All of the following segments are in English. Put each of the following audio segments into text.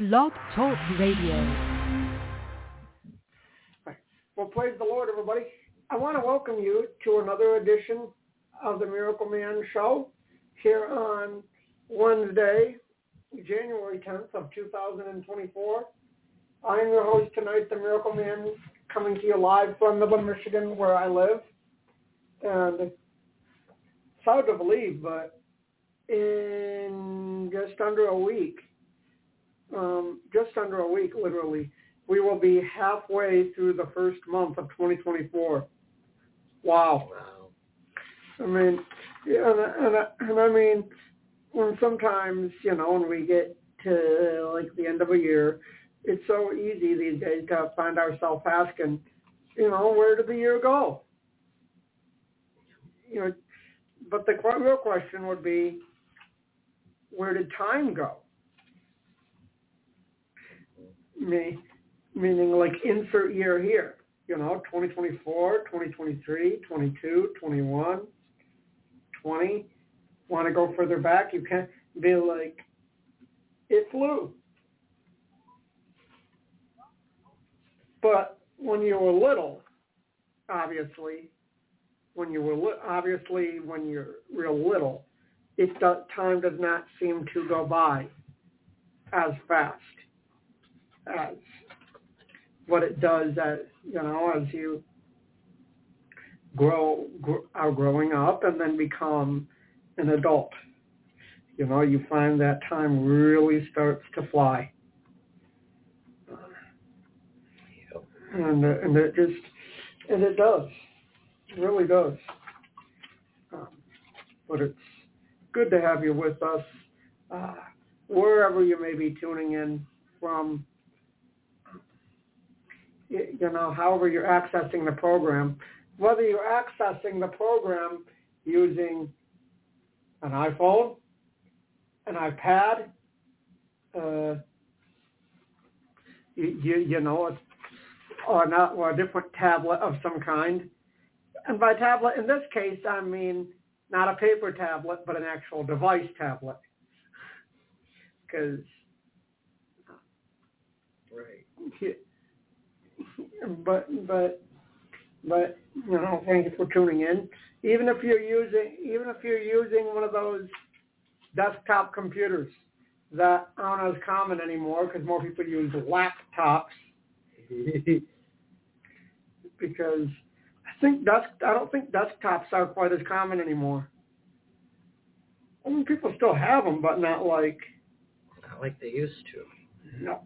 Blog Talk Radio. Well, praise the Lord, everybody. I want to welcome you to another edition of the Miracle Man Show here on Wednesday, January 10th of 2024. I am your host tonight, the Miracle Man, coming to you live from Midland, Michigan, where I live. And it's hard to believe, but in just under a week, literally, we will be halfway through the first month of 2024. Wow. I mean, and I mean, when sometimes, when we get to like the end of a year, it's so easy these days to find ourselves asking, where did the year go? But the real question would be, where did time go? Meaning like insert year here, 2024, 2023, 22, 21, 20. Want to go further back? You can't be like, it flew. But when you were little, obviously, when you're real little, time does not seem to go by as fast as what it does as you are growing up and then become an adult. You find that time really starts to fly. And it does. It really does. But it's good to have you with us, wherever you may be tuning in from, however you're accessing the program. Whether you're accessing the program using an iPhone, an iPad, or a different tablet of some kind. And by tablet, in this case, I mean not a paper tablet, but an actual device tablet. Because, right. But thank you for tuning in. Even if you're using one of those desktop computers that aren't as common anymore, because more people use laptops. Because I don't think desktops are quite as common anymore. I mean, people still have them, but not like they used to. No.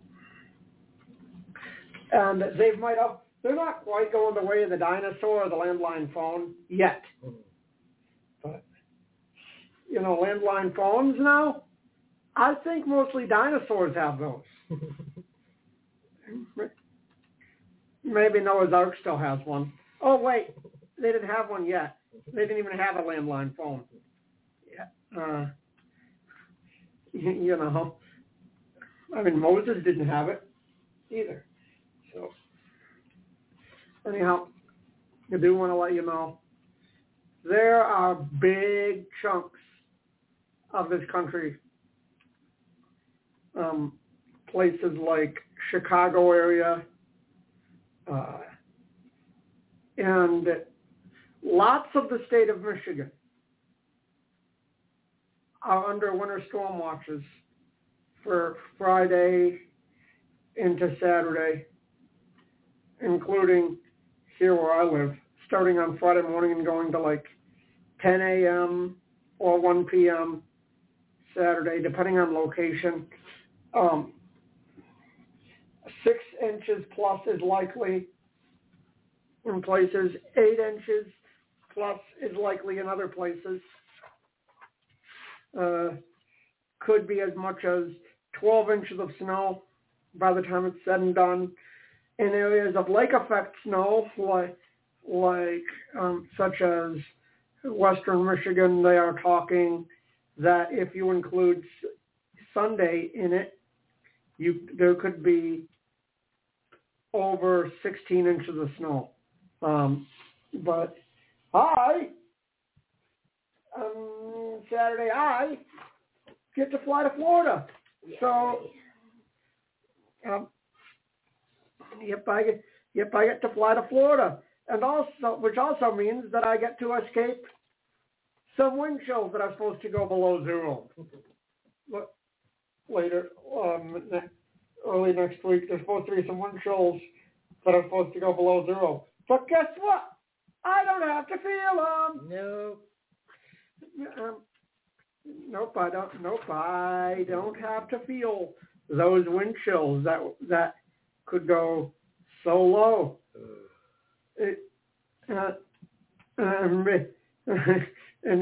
And they're not quite going the way of the dinosaur or the landline phone yet. But, landline phones now, I think mostly dinosaurs have those. Maybe Noah's Ark still has one. Oh, wait, they didn't have one yet. They didn't even have a landline phone. Yeah. I mean, Moses didn't have it either. So, anyhow, I do want to let you know, there are big chunks of this country, places like Chicago area, and lots of the state of Michigan are under winter storm watches for Friday into Saturday, including here where I live, starting on Friday morning and going to like 10 a.m. or 1 p.m. Saturday, depending on location. 6 inches plus is likely in places. 8 inches plus is likely in other places. Could be as much as 12 inches of snow by the time it's said and done. In areas of lake effect snow, such as western Michigan, they are talking that if you include Sunday in it, there could be over 16 inches of snow. But Saturday I get to fly to Florida. So Yep, I get to fly to Florida, and which also means that I get to escape some wind chills that are supposed to go below zero. Later, early next week, there's supposed to be some wind chills that are supposed to go below zero. But guess what? I don't have to feel them. No. Nope, I don't. Nope, I don't have to feel those wind chills that could go so low. And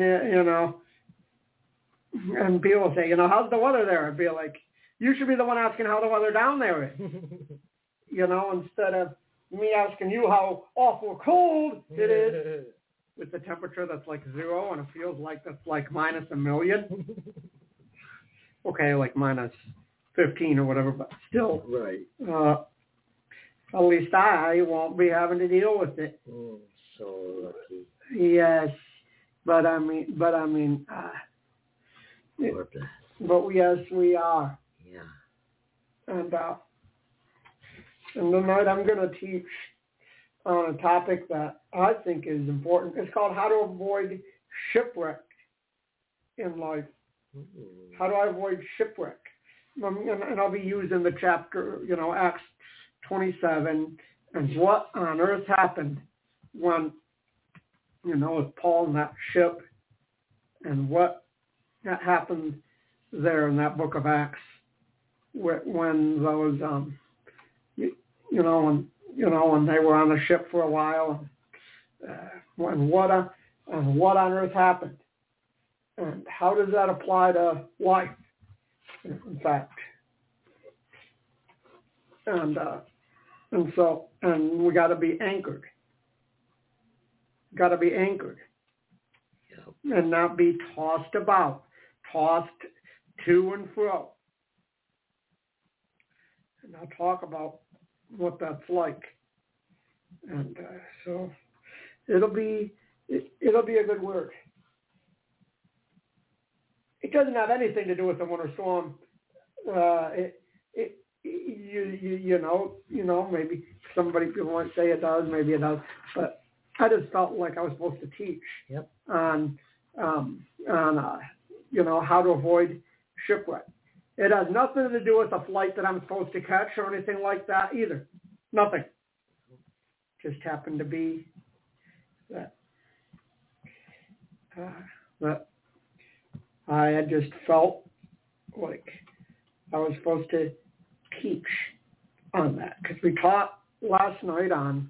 and people say, how's the weather there? I'd be like, you should be the one asking how the weather down there is. Instead of me asking you how awful cold it is with the temperature that's like zero and it feels like that's like minus a million. Okay, like minus 15 or whatever, but still. Right. At least I won't be having to deal with it. So lucky. Yes, but I mean, but yes, we are. Yeah. And tonight I'm going to teach on a topic that I think is important. It's called How to Avoid Shipwreck in Life. How do I avoid shipwreck? And I'll be using the chapter, Acts 27, and what on earth happened when, with Paul in that ship, and what happened there in that book of Acts when those, when they were on the ship for a while, and what on earth happened, and how does that apply to life? In fact, and we got to be anchored. Got to be anchored, and not be tossed about, tossed to and fro. And I'll talk about what that's like, and so it'll be a good word. It doesn't have anything to do with the winter storm. Maybe people might say it does, maybe it does, but I just felt like I was supposed to teach on how to avoid shipwreck. It has nothing to do with a flight that I'm supposed to catch or anything like that either. Nothing. Just happened to be that I had just felt like I was supposed to teach on that, because we taught last night on,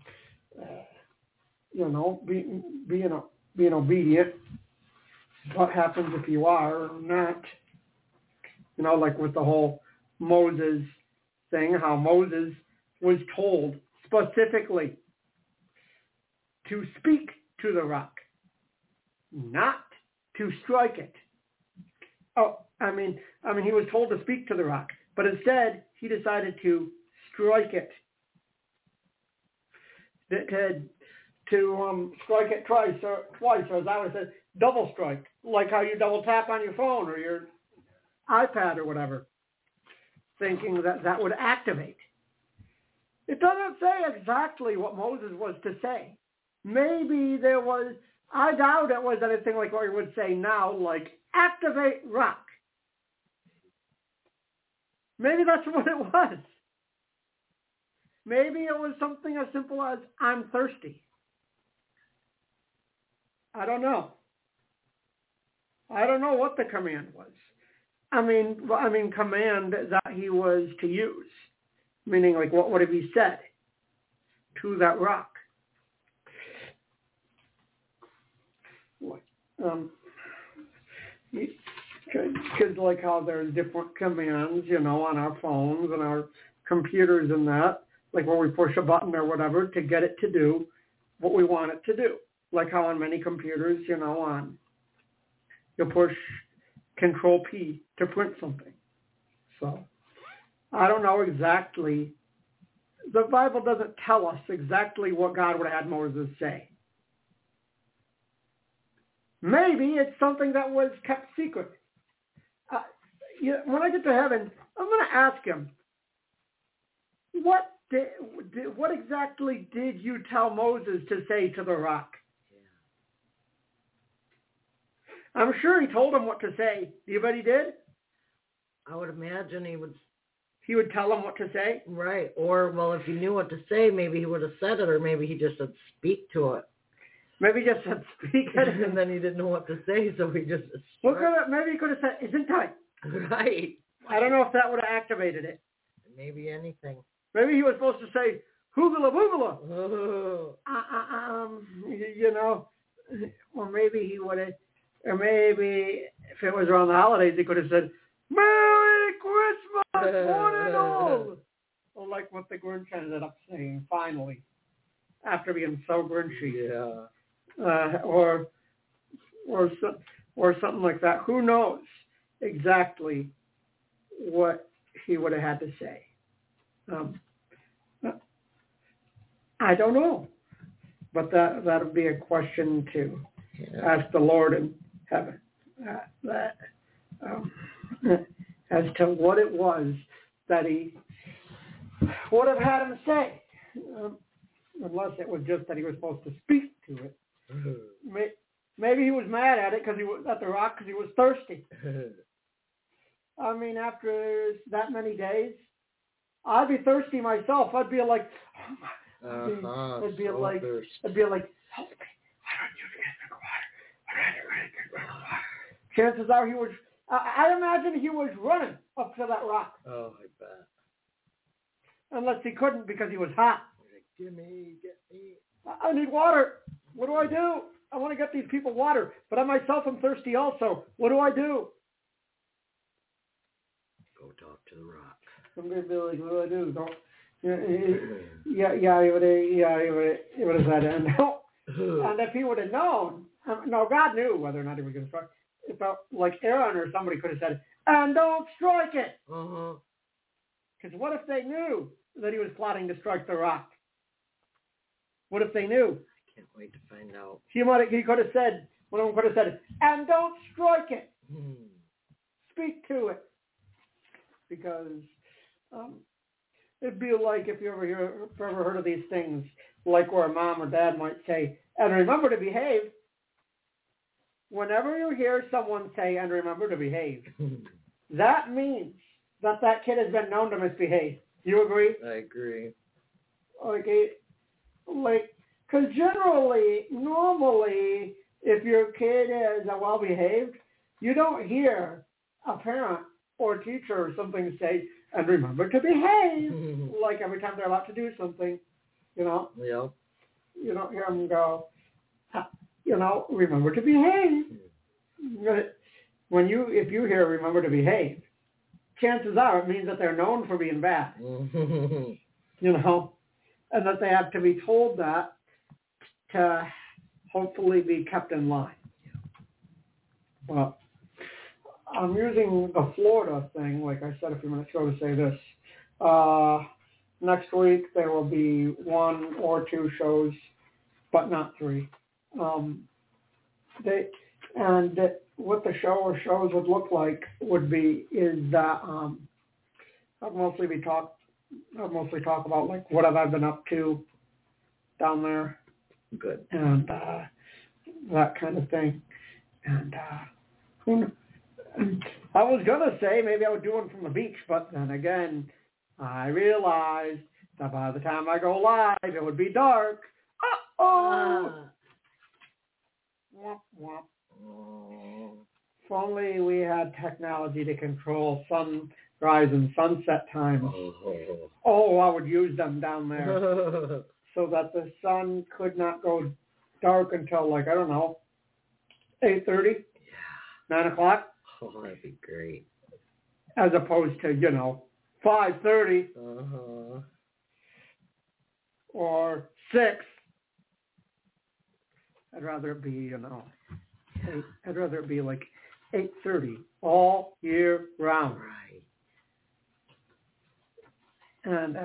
being obedient. What happens if you are or not? Like with the whole Moses thing, how Moses was told specifically to speak to the rock, not to strike it. He was told to speak to the rock, but instead he decided to strike it. To strike it twice, or as I would say, double strike, like how you double tap on your phone or your iPad or whatever, thinking that would activate. It doesn't say exactly what Moses was to say. Maybe I doubt it was anything like what we would say now, like activate rock. Maybe that's what it was. Maybe it was something as simple as I'm thirsty. I don't know. I don't know what the command was. Command that he was to use. Meaning, like, what would have he said to that rock? Because like how there's different commands, on our phones and our computers and that, like where we push a button or whatever to get it to do what we want it to do. Like how on many computers, you push Control P to print something. So I don't know exactly. The Bible doesn't tell us exactly what God would have had Moses say. Maybe it's something that was kept secret. When I get to heaven, I'm going to ask him, what exactly did you tell Moses to say to the rock? Yeah. I'm sure he told him what to say. Do you bet he did? I would imagine he would. He would tell him what to say? Right. Or, well, if he knew what to say, maybe he would have said it, or maybe he just said speak to it. Maybe he just said speak at it. And then he didn't know what to say, so he just... Maybe he could have said, isn't I? Right. I don't know if that would have activated it. Maybe anything. Maybe he was supposed to say, hoogala boogala. Oh. You know, or maybe he would have, or maybe if it was around the holidays, he could have said, Merry Christmas, one and all. Or like what the Grinch ended up saying, finally, after being so grinchy. Yeah. Or something like that. Who knows exactly what he would have had to say? I don't know, but that would be a question to ask the Lord in heaven. As to what it was that he would have had him say, unless it was just that he was supposed to speak to it. Maybe he was mad at it because he was at the rock because he was thirsty. I mean, after that many days, I'd be thirsty myself. I'd be like, I'd be like, help me! Why don't you get me water? Chances are he was. I imagine he was running up to that rock. Oh, I bet. Unless he couldn't because he was hot. He's like, get me. I need water. What do I do? I want to get these people water, but I myself am thirsty also. What do I do? Go talk to the rock. I'm going to be like, what do I do? Don't. He would have said, and if he would have known, no, God knew whether or not he was going to strike. It felt like Aaron or somebody could have said, and don't strike it. Because what if they knew that he was plotting to strike the rock? What if they knew? I can't wait to find out. He could have said, one of them could have said, and don't strike it. Speak to it. Because it'd be like if you ever heard of these things, like where a mom or dad might say, and remember to behave. Whenever you hear someone say, and remember to behave, that means that kid has been known to misbehave. You agree? I agree. Okay. Because normally, if your kid is well-behaved, you don't hear a parent or a teacher or something say, and remember to behave, like every time they're about to do something, you know? Yeah. You don't hear them go, remember to behave. If you hear remember to behave, chances are it means that they're known for being bad, and that they have to be told that to hopefully be kept in line. Well, I'm using the Florida thing, like I said a few minutes ago, to say this. Next week there will be 1 or 2 shows, but not 3. What the show or shows would look like is that I'll mostly talk about like what have I been up to down there. Good. And that kind of thing. And I was gonna say maybe I would do one from the beach, but then again, I realized that by the time I go live, it would be dark. Uh-oh! Womp womp. If only we had technology to control sunrise and sunset times. Oh, I would use them down there so that the sun could not go dark until, like, I don't know, 8:30, 9 o'clock. Oh, that'd be great. As opposed to, 5:30 or 6. I'd rather it be, I'd rather it be like 8:30 all year round. Right. And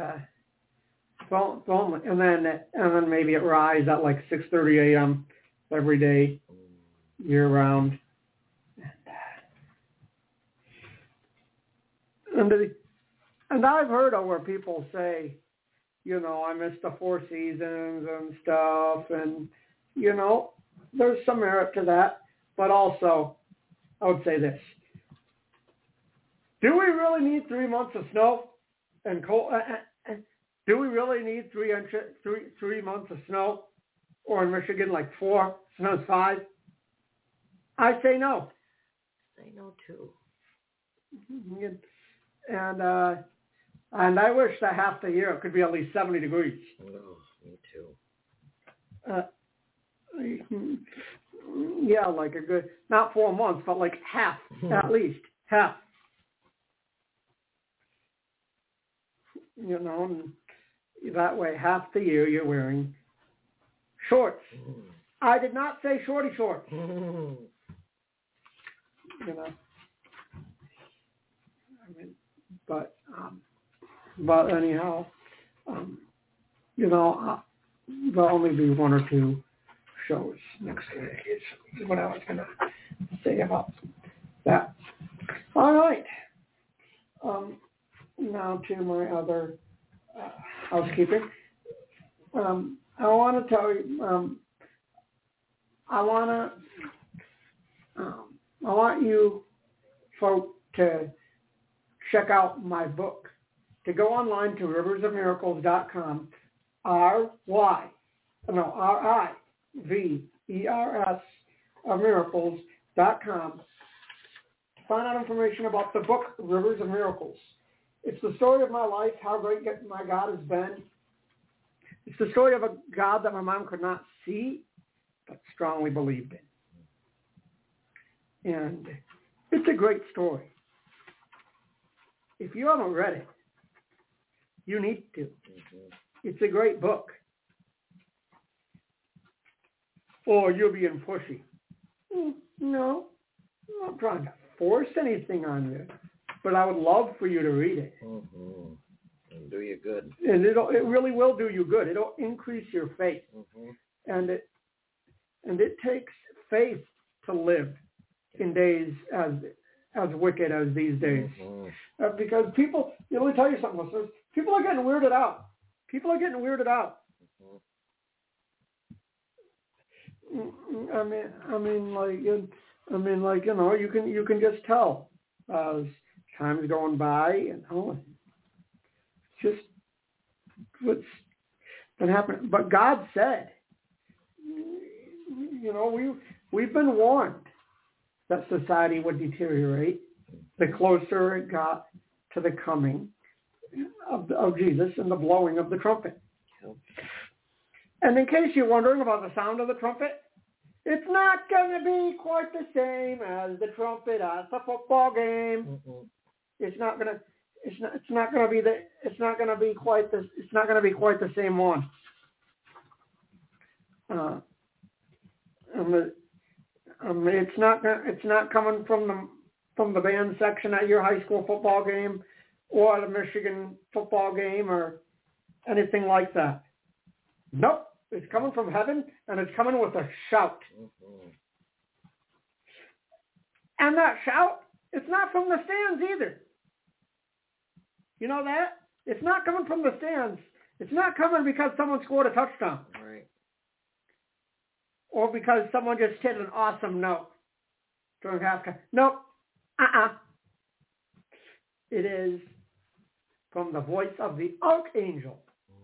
and then maybe it rise at like 6:30 a.m. every day, year round. And I've heard of where people say, I missed the Four Seasons and stuff, and, there's some merit to that. But also, I would say this. Do we really need 3 months of snow and cold? Do we really need 3 months of snow? Or in Michigan, like 4, snow's 5? I say no. Say no too. And I wish that half the year it could be at least 70 degrees. Oh, me too. Yeah, like a good, not 4 months, but like half, at least, half. And that way half the year you're wearing shorts. I did not say shorty shorts. But anyhow, there'll only be 1 or 2 shows next week. Is what I was going to say about that. All right. Now to my other housekeeping. I want to tell you. I want you folks to check out my book. To go online to riversofmiracles.com, RIVERS of miracles.com, to find out information about the book, Rivers of Miracles. It's the story of my life, how great my God has been. It's the story of a God that my mom could not see, but strongly believed in. And it's a great story. If you haven't read it, you need to. It's a great book. Or you're being pushy. No, I'm not trying to force anything on you, but I would love for you to read it. Mm-hmm. It'll do you good. And it really will do you good. It'll increase your faith. Mm-hmm. And it takes faith to live in days as wicked as these days. Mm-hmm. Because people, let me tell you something, listeners. People are getting weirded out. You can just tell as time's going by, just what's been happening. But God said, we've been warned that society would deteriorate the closer it got to the coming of Jesus and the blowing of the trumpet. And in case you're wondering about the sound of the trumpet, it's not going to be quite the same as the trumpet at the football game. Mm-hmm. It's not going to be quite the same one. It's not coming from the band section at your high school football game or the Michigan football game or anything like that. Nope. It's coming from heaven, and it's coming with a shout. Mm-hmm. And that shout, it's not from the stands either. You know that? It's not coming from the stands. It's not coming because someone scored a touchdown. Right. Or because someone just hit an awesome note during halftime. Nope. It is from the voice of the archangel.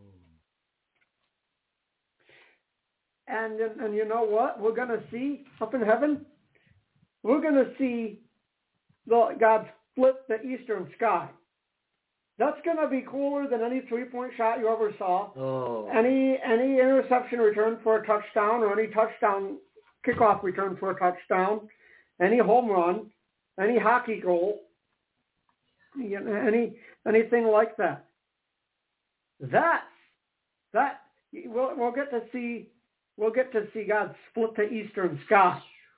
And you know what we're going to see up in heaven? We're going to see God split the eastern sky. That's going to be cooler than any three-point shot you ever saw. Oh. Any interception return for a touchdown or any touchdown kickoff return for a touchdown, any home run, any hockey goal, anything like that. We'll get to see. We'll get to see God split the eastern sky.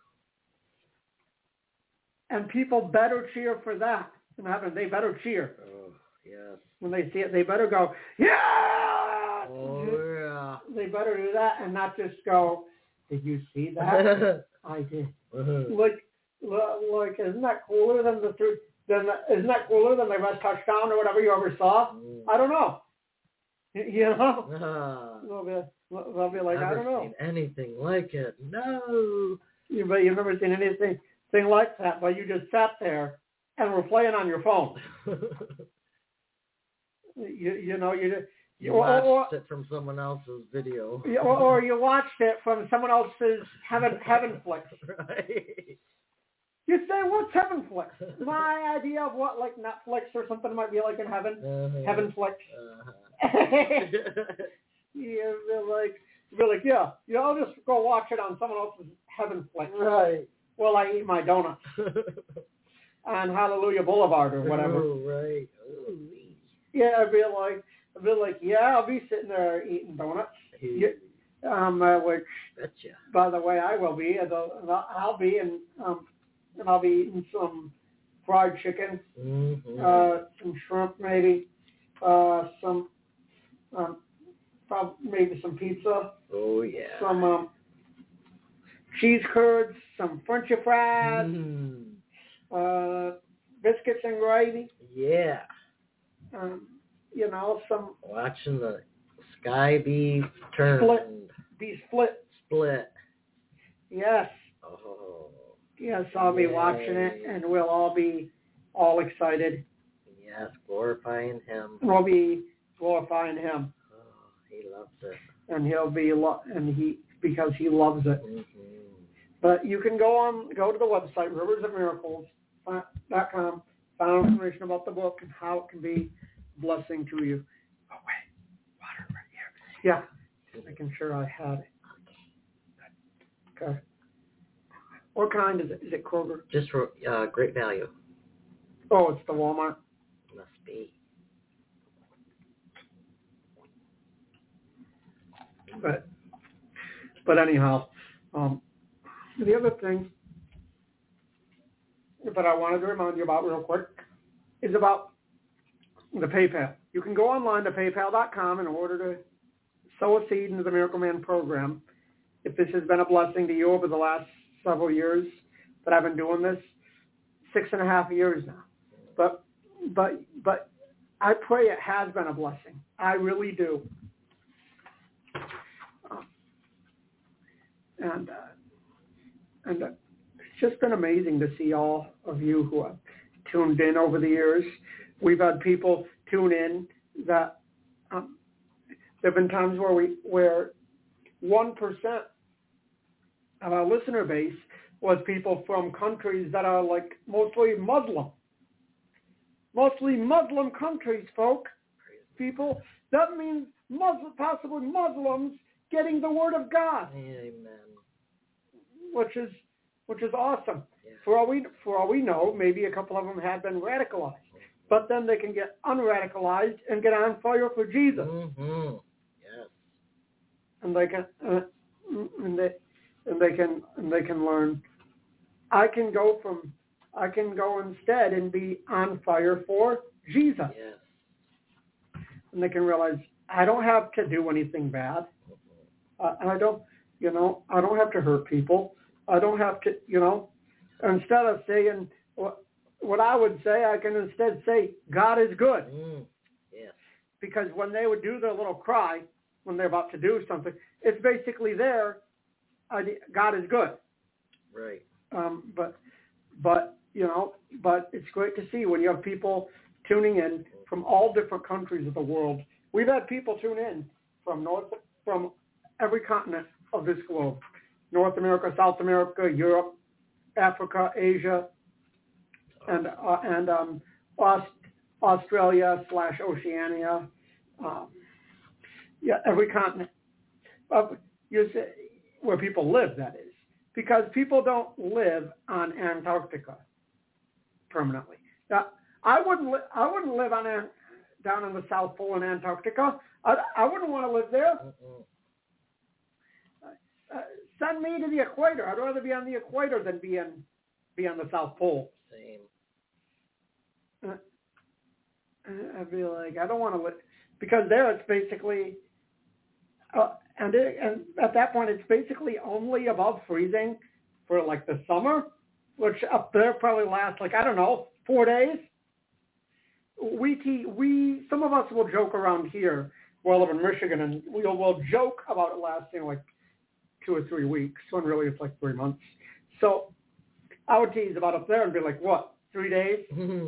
And people better cheer for that in heaven. They better cheer. Oh, yes. When they see it, they better go, yeah! Oh, yeah. They better do that and not just go, did you see that? I did. Like, isn't that cooler than isn't that cooler than the best touchdown or whatever you ever saw? I don't know. You know, Ah, they'll be like, I never don't know. seen anything like it. No. But you've never seen anything like that. But you just sat there and were playing on your phone. You know, You watched it from someone else's video. or you watched it from someone else's Heaven Flicks. Right. You say, what's Heaven Flicks? My idea of what, like Netflix or something might be like in heaven. Heaven Flicks. You're like, yeah, I'll just go watch it on someone else's Heaven Flicks. Right. While I eat my donuts on Hallelujah Boulevard or whatever. Oh, right. Ooh. Yeah, I'd be like, yeah, I'll be sitting there eating donuts. Which, Betcha. by the way, I will be. I'll be, and I'll be eating some fried chicken, some shrimp, maybe, some, maybe some pizza. Oh yeah. Some cheese curds, some French fries, biscuits and gravy. Yeah. You know, some watching the sky be turned. Split. Yes. Oh. Yes, I'll be watching it, and we'll all be all excited. Yes, glorifying Him. We'll be glorifying Him. Oh, He loves it. And he'll be because He loves it. But you can go to the website riversofmiracles.com, find information about the book and how it can be a blessing to you. Oh wait, water right here. Yeah, just making sure I had it. Okay. What kind is it? Is it Kroger? Just for great value. Oh, it's the Walmart. Must be. But anyhow, the other thing that I wanted to remind you about real quick is about the PayPal. You can go online to paypal.com in order to sow a seed into the Miracle Man program. If this has been a blessing to you over the last several years that I've been doing this, 6.5 years now. But I pray it has been a blessing. I really do. And it's just been amazing to see all of you who have tuned in over the years. We've had people tune in that there have been times where 1% of our listener base was people from countries that are like mostly Muslim countries, folk. People, that means possibly Muslims getting the word of God. Amen. Which is awesome. Yeah. For all we know, maybe a couple of them have been radicalized, but then they can get unradicalized and get on fire for Jesus. Mm-hmm. Yes. And they can learn. I can go instead and be on fire for Jesus. Yes. And they can realize I don't have to do anything bad. And I don't have to hurt people. I don't have to, instead of saying what I would say, I can instead say, God is good. Yes. Because when they would do their little cry, when they're about to do something, it's basically God is good. Right. But it's great to see when you have people tuning in from all different countries of the world. We've had people tune in from every continent of this globe: North America, South America, Europe, Africa, Asia, and Australia/Oceania. Every continent where people live, that is, because people don't live on Antarctica permanently. Now, I wouldn't live down in the South Pole in Antarctica. I wouldn't want to live there. Send me to the equator. I'd rather be on the equator than be on the South Pole. Same. I'd be like, I don't want to live, because there it's basically, and at that point it's basically only above freezing for like the summer, which up there probably lasts 4 days. Some of us will joke around here where I live in Michigan, and we'll joke about it lasting like 2 or 3 weeks, when really it's like 3 months. So I would tease about up there and be like, what, 3 days?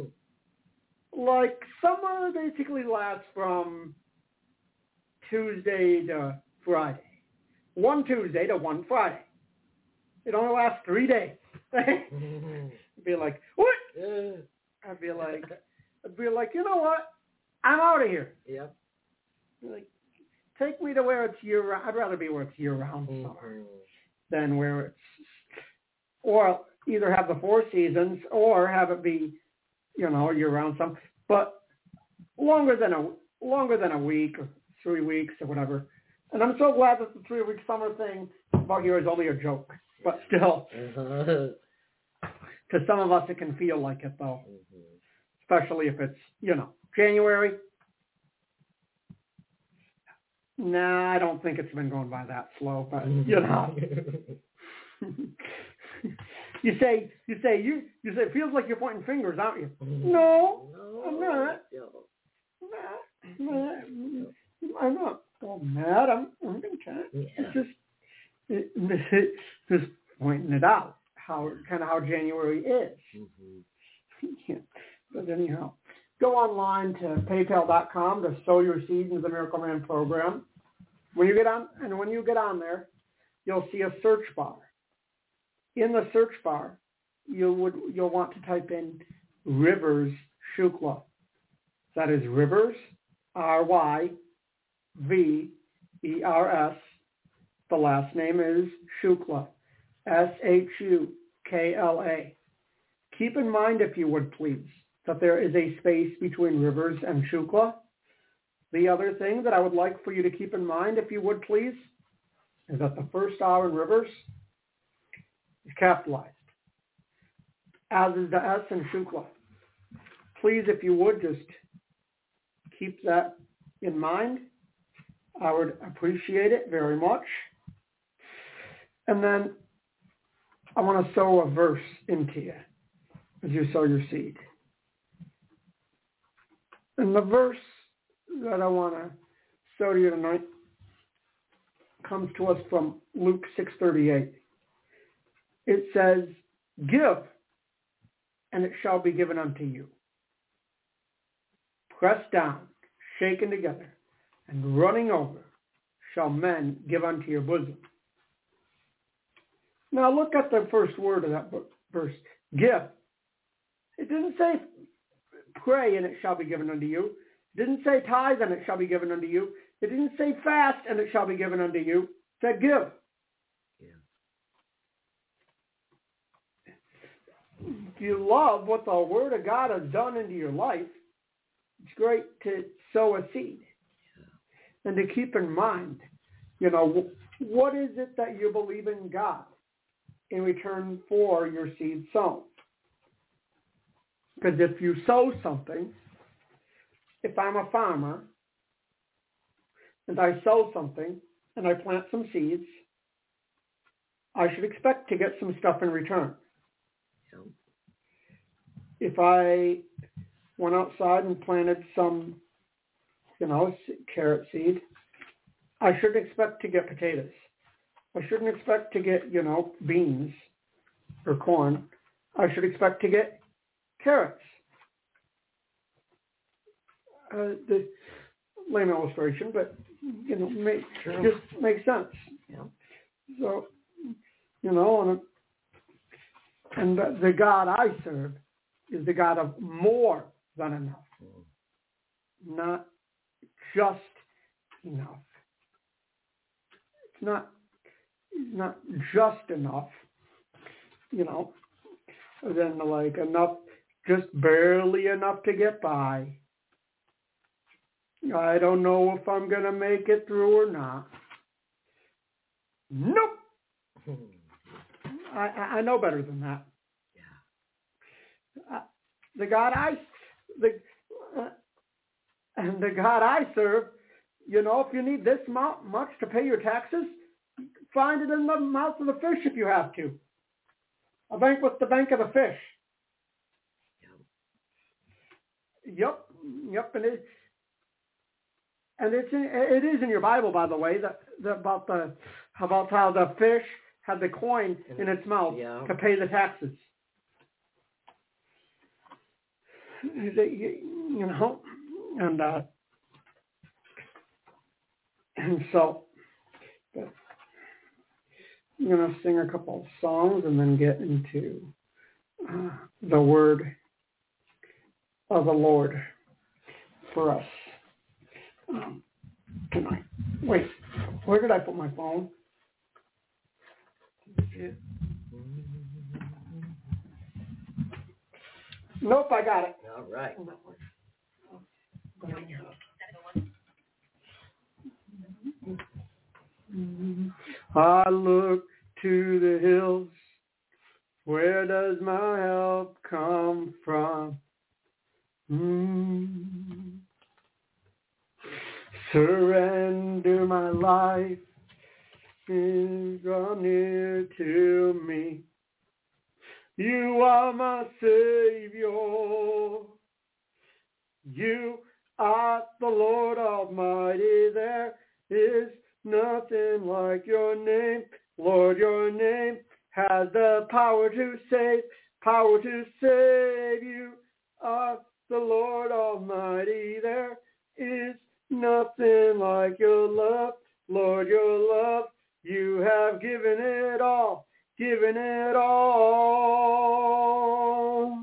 Like summer basically lasts from Tuesday to Friday. One Tuesday to one Friday. It only lasts 3 days. Be like, what? I'd be like, you know what? I'm out of here. Yep. Like, take me to where it's year round. I'd rather be where it's year round summer than where it's, or either have the 4 seasons or have it be, you know, year round summer, but longer than a week or 3 weeks or whatever. And I'm so glad that the 3-week summer thing about here is only a joke, but still, to some of us it can feel like it though, especially if it's, you know, January. Nah, I don't think it's been going by that slow, but you know. You say it feels like you're pointing fingers, aren't you? No, I'm not. I'm not all mad. I'm content. It's just pointing it out, how January is. Yeah. But anyhow, go online to paypal.com to sow your seed into the Miracle Man program. When you get on there, you'll see a search bar. In the search bar, you'll want to type in Rivers Shukla. That is Rivers, RYVERS. The last name is Shukla, SHUKLA. Keep in mind, if you would please, that there is a space between Rivers and Shukla. The other thing that I would like for you to keep in mind, if you would please, is that the first R in Rivers is capitalized, as is the S in Shukla. Please, if you would, just keep that in mind. I would appreciate it very much. And then I want to sow a verse into you as you sow your seed. And the verse that I want to sow to you tonight comes to us from Luke 6:38. It says, "Give, and it shall be given unto you. Pressed down, shaken together, and running over, shall men give unto your bosom." Now look at the first word of that verse, give. It didn't say pray and it shall be given unto you. It didn't say tithe and it shall be given unto you. It didn't say fast and it shall be given unto you. It said give. If you love what the Word of God has done into your life, it's great to sow a seed. And to keep in mind, you know, what is it that you believe in God in return for your seed sown? Because if you sow something, if I'm a farmer and I sow something and I plant some seeds, I should expect to get some stuff in return. If I went outside and planted some, you know, carrot seed, I shouldn't expect to get potatoes. I shouldn't expect to get, you know, beans or corn. I should expect to get carrots. The lame illustration, but, you know, just makes sense. Yeah. So, you know, and the God I serve is the God of more than enough, not just enough. It's not just enough, you know, then like enough, just barely enough to get by. I don't know if I'm going to make it through or not. Nope. I know better than that. The God I serve, you know, if you need this much to pay your taxes, find it in the mouth of the fish if you have to. A bank with the bank of the fish. Yep. And And it is in your Bible, by the way, about how the fish had the coin in its mouth to pay the taxes. You know, and so I'm going to sing a couple of songs and then get into the word of the Lord for us tonight. Wait, where did I put my phone? Nope, I got it. All right. I look to the hills. Where does my help come from? Surrender my life and draw near to me. You are my Savior. You are the Lord Almighty. There is nothing like your name. Lord, your name has the power to save, power to save. You are the Lord Almighty. There is nothing like your love. Lord, your love, you have given it all, given it all.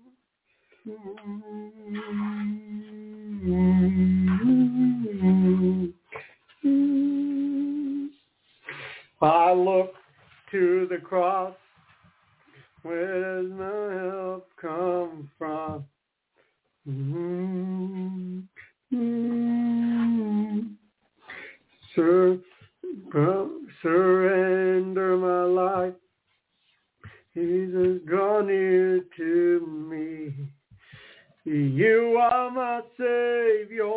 I look to the cross. Where does my help come from? Surrender my life. Jesus, draw near to me. You are my Savior.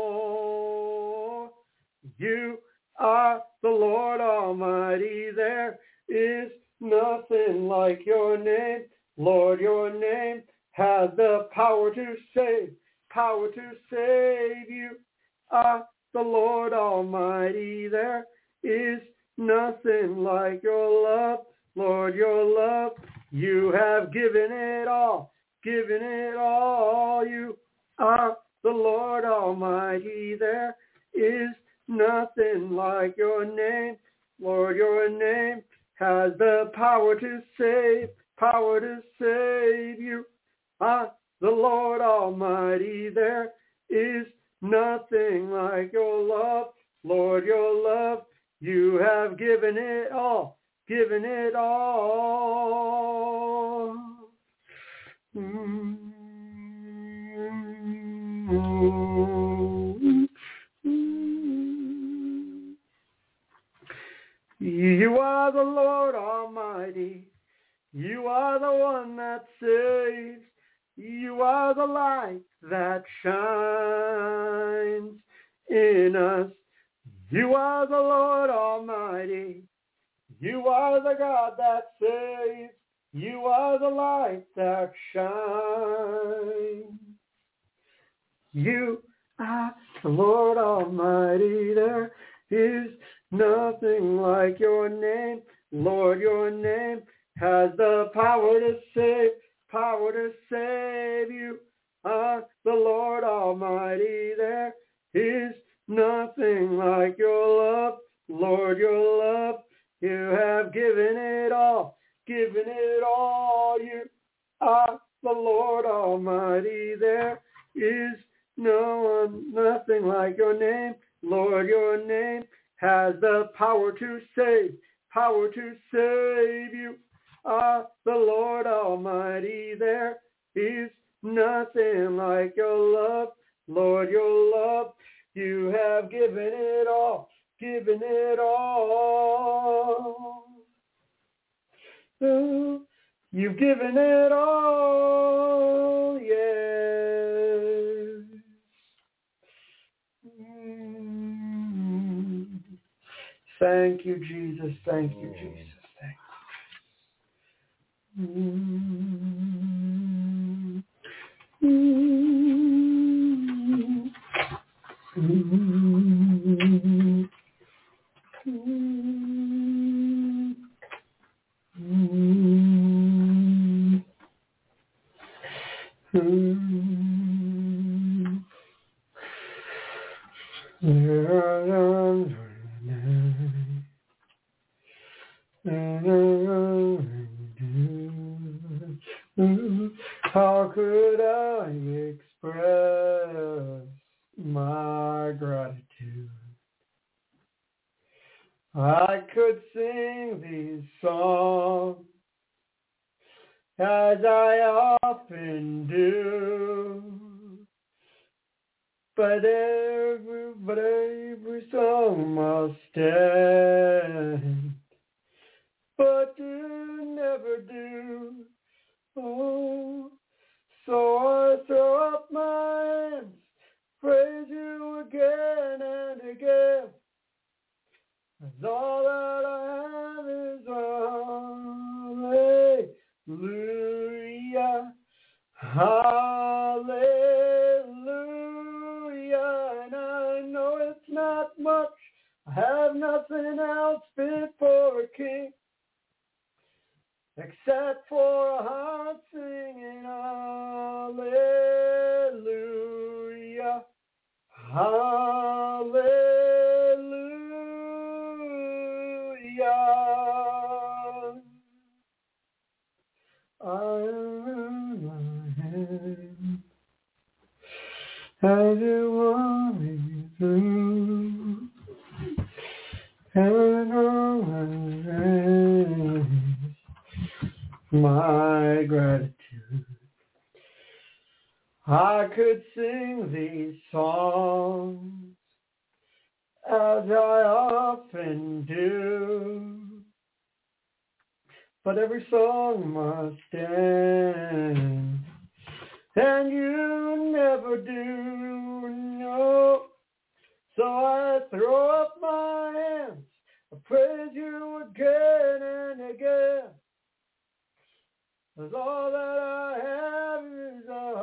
You are the Lord Almighty. There is nothing like your name. Lord, your name has the power to save, power to save. You are the Lord Almighty. There is nothing like your love. Lord, your love, you have given it all, given it all. You are the Lord Almighty. There is nothing like your name. Lord, your name has the power to save, power to save. You are the Lord Almighty. There is nothing like your love. Lord, your love, you have given it all, given it all. You are the Lord Almighty. You are the one that saves. You are the light that shines in us. You are the Lord Almighty. You are the God that saves. You are the light that shines. You are the Lord Almighty. There is nothing like your name. Lord, your name has the power to save, power to save. You are the Lord Almighty. There is nothing like your love. Lord, your love, you have given it all, given it all. You are the Lord Almighty. There is nothing like your name. Lord, your name has the power to save, power to save. You are the Lord Almighty. There is nothing like your love. Lord, your love, you have given it all, given it all. Oh, you've given it all, yes. Thank you, Jesus. Thank you, Jesus. Thank you. How could I express my gratitude? I could sing these songs as I often do, but every song must end. But you never do. Oh, so I throw up my hands, praise you again and again. 'Cause all that I have is hallelujah, hallelujah. And I know it's not much, I have nothing else fit for a king, except for a heart singing hallelujah, hallelujah. I am my hand as you want me through, and always my gratitude. I could sing these songs as I often do, but every song must end, and you never do, no. So I throw up my hands, I praise you again and again. 'Cause all that I have is a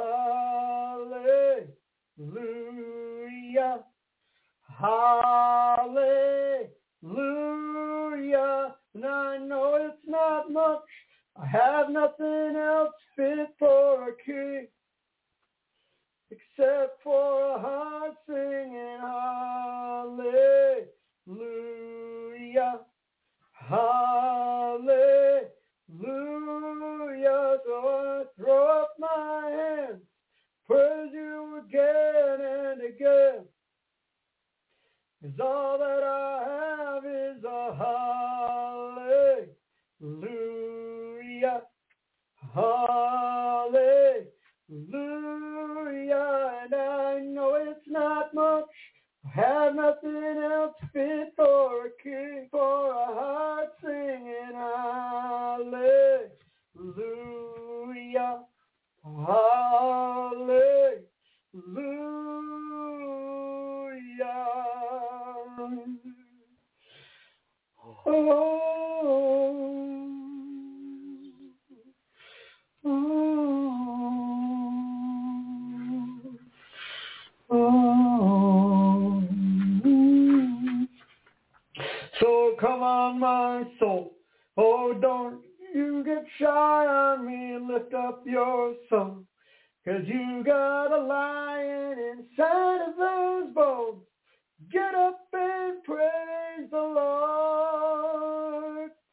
hallelujah, hallelujah. And I know it's not much, I have nothing else fit for a king, except for a heart singing hallelujah, hallelujah. So I throw up my hands, praise you again and again. 'Cause all that I have is a hallelujah, hallelujah. And I know it's not much, I have nothing else fit for a king, for a heart singing hallelujah, hallelujah. So come on, my soul, oh, don't you get shy on me, lift up your song, 'cause you got a lion inside of those bones. Get up and praise the Lord.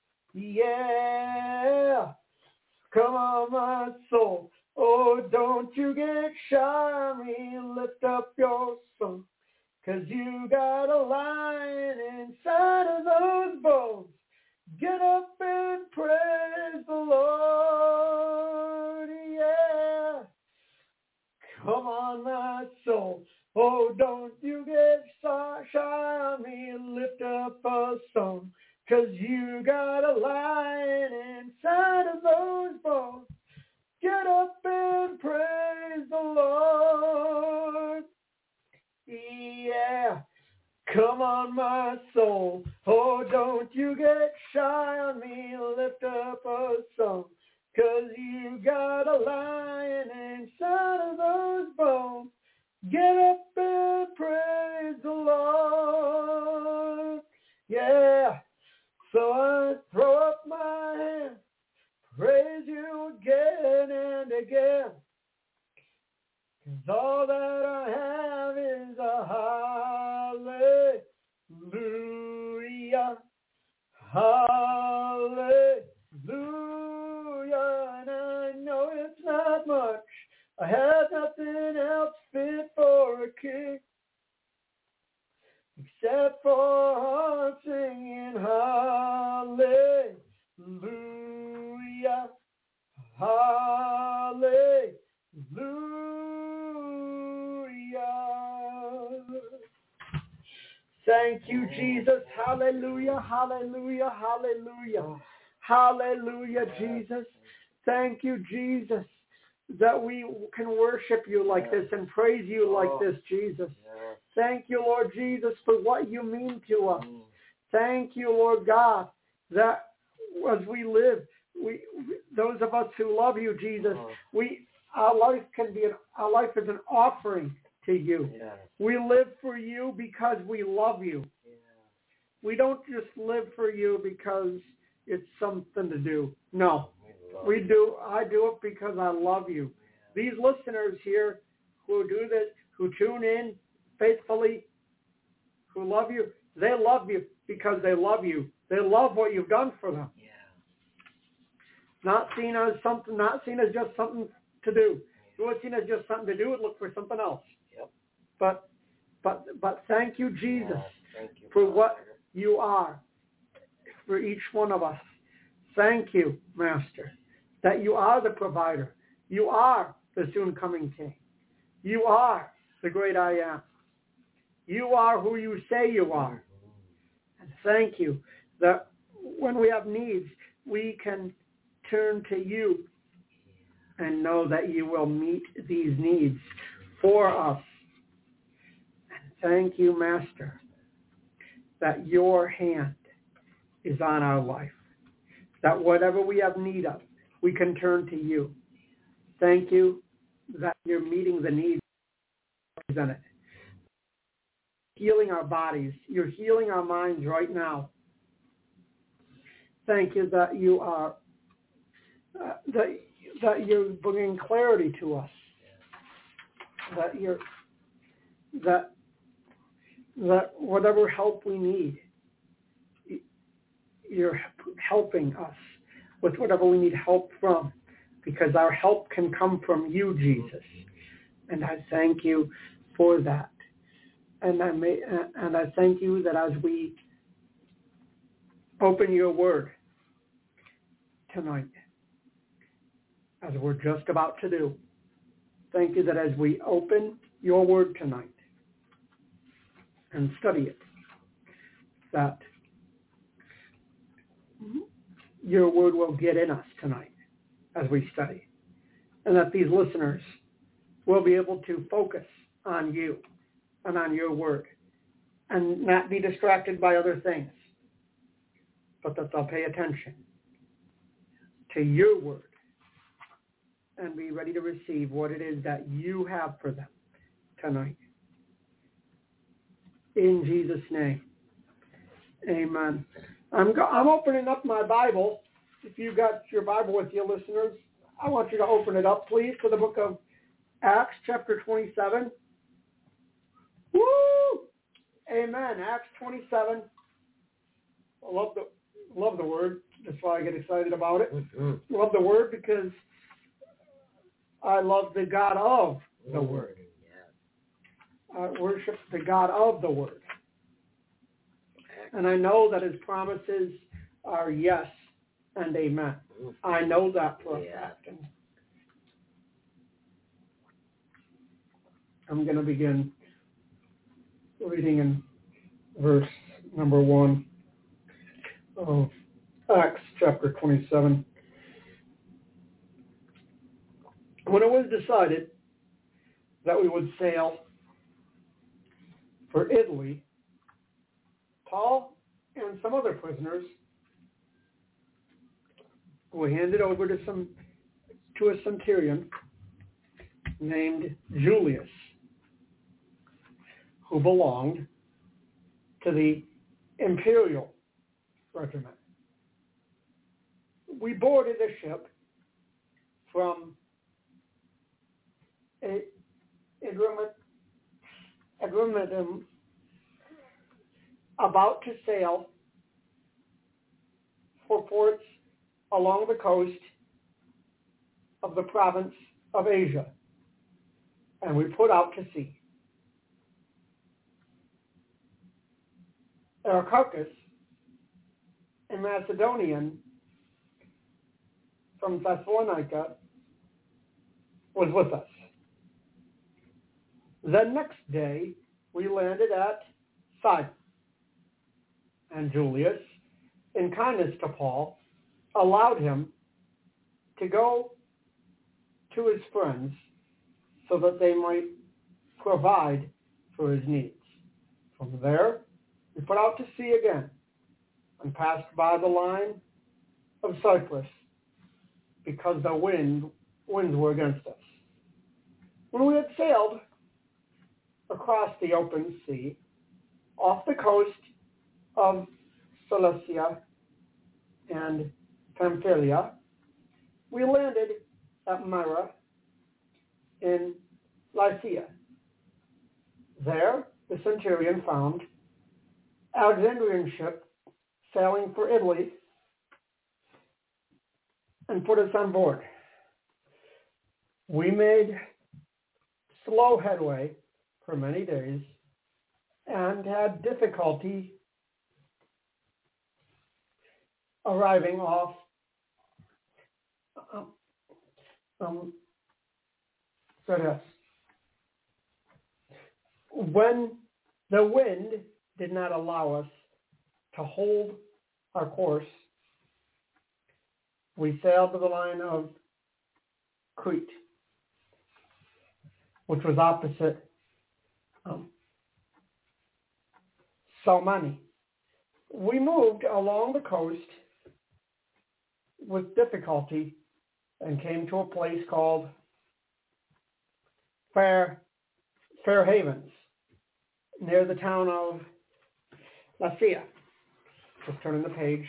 Yeah. Come on, my soul. Oh, don't you get shy on me. Lift up your song. 'Cause you got a lion inside of those bones. Get up and praise the Lord. Yeah. Come on, my soul. Oh, don't you get shy on me, lift up a song, 'cause you got a lion inside of those bones. Get up and praise the Lord. Yeah. Come on, my soul. Oh, don't you get shy on me, lift up a song, 'cause you got a lion inside of those bones. Get up and praise the Lord. Yeah. So I throw up my hands, praise you again and again. 'Cause all that I have is a hallelujah. Hallelujah. And I know it's not much. I have nothing else fit for a king except for singing hallelujah. Hallelujah. Thank you, Jesus. Hallelujah, hallelujah, hallelujah. Hallelujah, Jesus. Thank you, Jesus, that we can worship you like this and praise you like this, Jesus. Thank you, Lord Jesus, for what you mean to us. Thank you, Lord God, that as we live, those of us who love you, Jesus, our life is an offering to you. Yes. We live for you because we love you. Yeah. We don't just live for you because it's something to do. No, we do. I do it because I love you. These listeners here who do this, who tune in faithfully, who love you, they love you because they love you. They love what you've done for them. Yeah. Not seen as just something to do. If it was seen as just something to do, would look for something else. Yep. But thank you, Jesus, Thank you, for Father. what you are for each one of us. Thank you, Master, that you are the provider. You are the soon coming King. You are the great I am. You are who you say you are. And thank you that when we have needs, we can turn to you and know that you will meet these needs for us. And thank you, Master, that your hand is on our life. That whatever we have need of, we can turn to you. Thank you that you're meeting the needs represented. Healing our bodies. You're healing our minds right now. Thank you that you are that you're bringing clarity to us. That whatever help we need, you're helping us with whatever we need help from, because our help can come from you, Jesus. And I thank you for that. And I thank you that as we open your word tonight, as we're just about to do, thank you that as we open your word tonight and study it, that your word will get in us tonight as we study, and that these listeners will be able to focus on you and on your word and not be distracted by other things, but that they'll pay attention to your word and be ready to receive what it is that you have for them tonight. In Jesus' name, amen. I'm opening up my Bible. If you've got your Bible with you, listeners, I want you to open it up, please, to the book of Acts, chapter 27. Woo! Amen. Acts 27. I love the word. That's why I get excited about it. Mm-hmm. Love the word because I love the God of the word. Yeah. I worship the God of the word. And I know that his promises are yes and amen. I know that for a fact. And I'm going to begin reading in verse number 1 of Acts chapter 27. When it was decided that we would sail for Italy, Paul and some other prisoners were handed over to a centurion named Julius, who belonged to the Imperial Regiment. We boarded a ship from Adrumetum, about to sail for ports along the coast of the province of Asia, and we put out to sea. Aristarchus, a Macedonian from Thessalonica, was with us. The next day, we landed at Sidon, and Julius, in kindness to Paul, allowed him to go to his friends so that they might provide for his needs. From there, we put out to sea again and passed by the line of Cyprus because the winds were against us. When we had sailed across the open sea off the coast of Cilicia and Pamphylia, we landed at Myra in Lycia. There, the centurion found Alexandrian ship sailing for Italy and put us on board. We made slow headway for many days and had difficulty arriving off Sardis. When the wind did not allow us to hold our course, we sailed to the line of Crete, which was opposite Salmani. We moved along the coast with difficulty and came to a place called Fair Havens, near the town of Lasea. Just turning the page.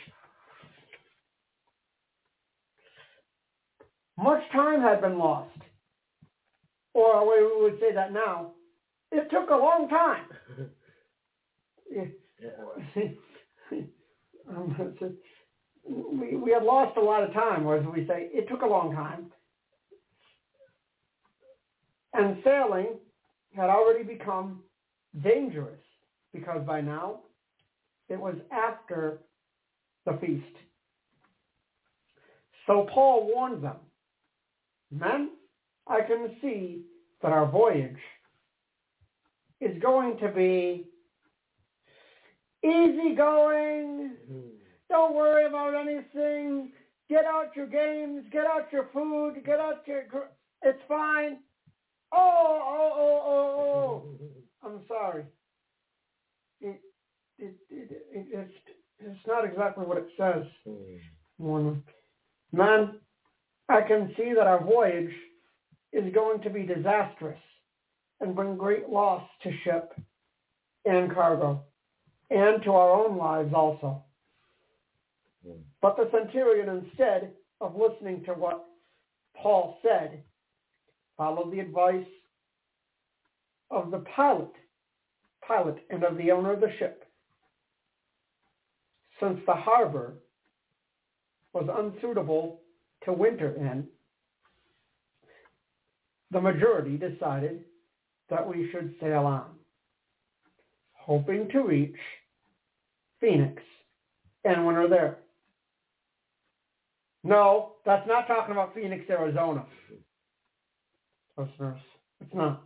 Much time had been lost, or we would say that now. It took a long time. We had lost a lot of time, or as we say, it took a long time. And sailing had already become dangerous because by now it was after the feast. So Paul warned them, "Men, I can see that our voyage is going to be easygoing. Don't worry about anything. Get out your games, get out your food, it's fine. Oh. I'm sorry. It's not exactly what it says. Man, I can see that our voyage is going to be disastrous and bring great loss to ship and cargo, and to our own lives also. But the centurion, instead of listening to what Paul said, followed the advice of the pilot and of the owner of the ship. Since the harbor was unsuitable to winter in, the majority decided that we should sail on, hoping to reach Phoenix and winter there. No, that's not talking about Phoenix, Arizona. Listeners, it's not.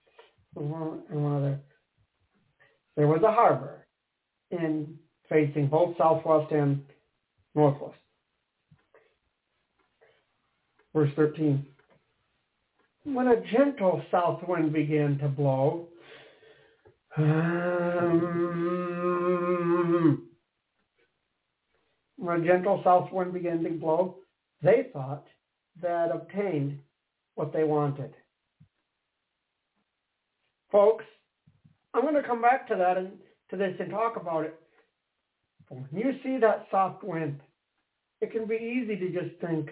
There was a harbor facing both southwest and northwest. Verse 13. When a gentle south wind began to blow, they thought they had obtained what they wanted. Folks, I'm going to come back to that and to this and talk about it. When you see that soft wind, it can be easy to just think,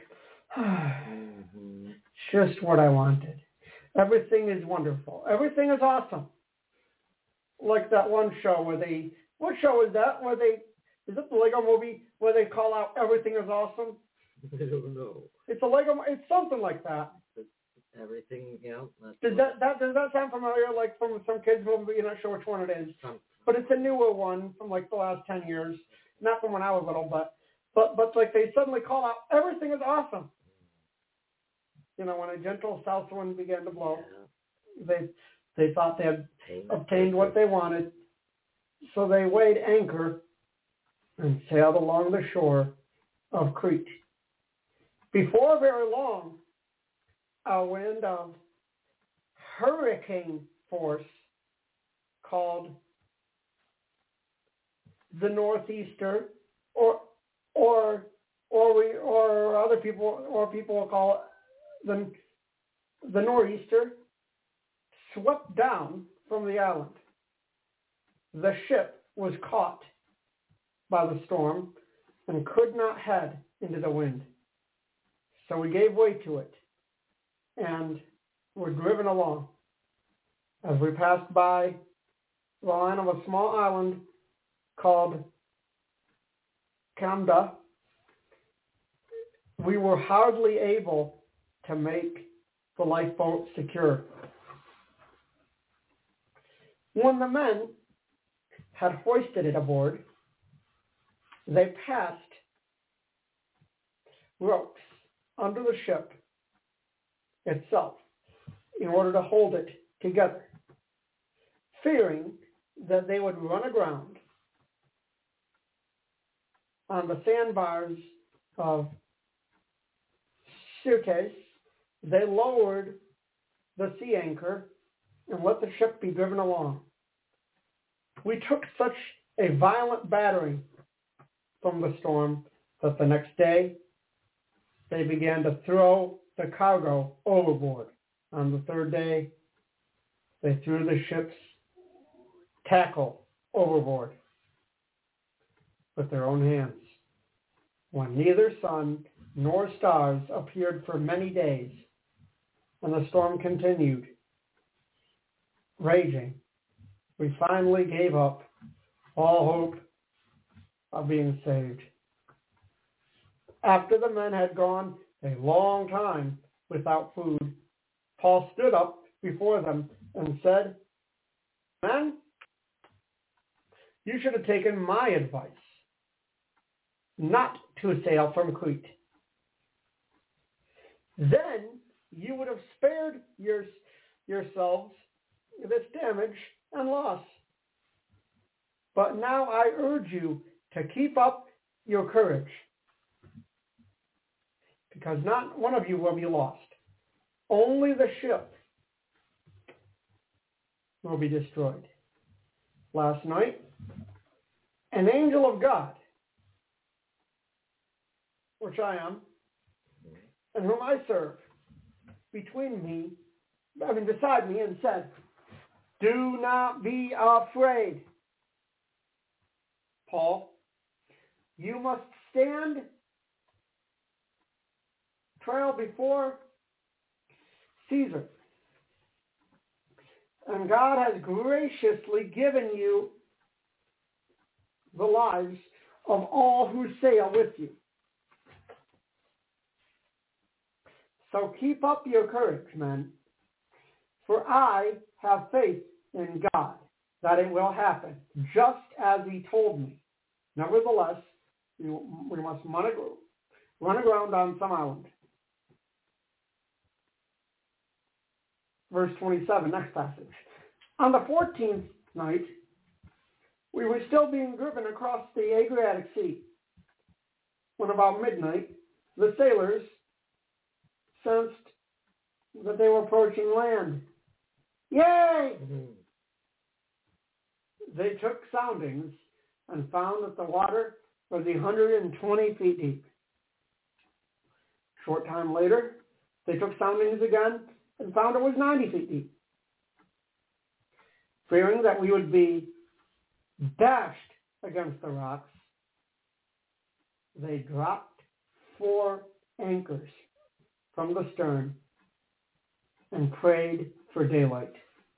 just what I wanted. Everything is wonderful. Everything is awesome. Like that one show what show is that? Is it the Lego movie where they call out everything is awesome? I don't know. It's something like that. Everything, yeah. Does that sound familiar? Like from some kids movie, but you're not sure which one it is. But it's a newer one from like the last 10 years. Not from when I was little, but like they suddenly call out everything is awesome. When a gentle south wind began to blow, they thought they had obtained what they wanted. So they weighed anchor and sailed along the shore of Crete. Before very long, a wind of hurricane force called the northeaster, or other people will call it the nor'easter, swept down from the island. The ship was caught by the storm and could not head into the wind. So we gave way to it and were driven along. As we passed by the line of a small island called Camda, we were hardly able to make the lifeboat secure. When the men had hoisted it aboard, they passed ropes under the ship itself in order to hold it together, fearing that they would run aground on the sandbars of Syrtis. They lowered the sea anchor and let the ship be driven along. We took such a violent battering from the storm that the next day they began to throw the cargo overboard. On the third day, they threw the ship's tackle overboard with their own hands. When neither sun nor stars appeared for many days, and the storm continued raging, we finally gave up all hope of being saved. After the men had gone a long time without food, Paul stood up before them and said, "Men, you should have taken my advice, not to sail from Crete. Then you would have spared yourselves this damage and loss. But now I urge you to keep up your courage, because not one of you will be lost. Only the ship will be destroyed." Last night, an angel of God, which I am, and whom I serve, beside me, and said, "Do not be afraid, Paul. You must stand trial before Caesar. And God has graciously given you the lives of all who sail with you. So keep up your courage, men, for I have faith in God that it will happen, just as he told me. Nevertheless, we must run aground on some island." Verse 27, next passage. On the 14th night, we were still being driven across the Adriatic Sea, when about midnight, the sailors sensed that they were approaching land. Yay! Mm-hmm. They took soundings and found that the water was 120 feet deep. Short time later, they took soundings again and found it was 90 feet deep. Fearing that we would be dashed against the rocks, they dropped 4 anchors from the stern and prayed for daylight.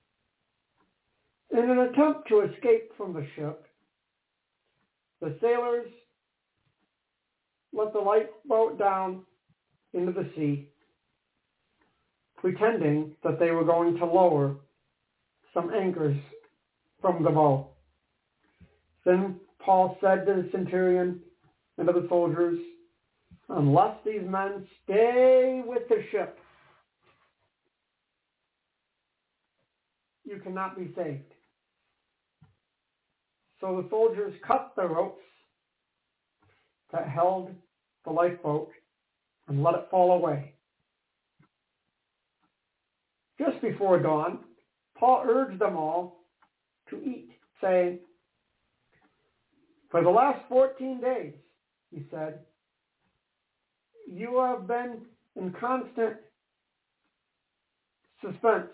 In an attempt to escape from the ship, the sailors let the lifeboat down into the sea, pretending that they were going to lower some anchors from the bow. Then Paul said to the centurion and to the soldiers, unless these men stay with the ship, you cannot be saved. So the soldiers cut the ropes that held the lifeboat and let it fall away. Just before dawn, Paul urged them all to eat, saying, for the last 14 days, he said, you have been in constant suspense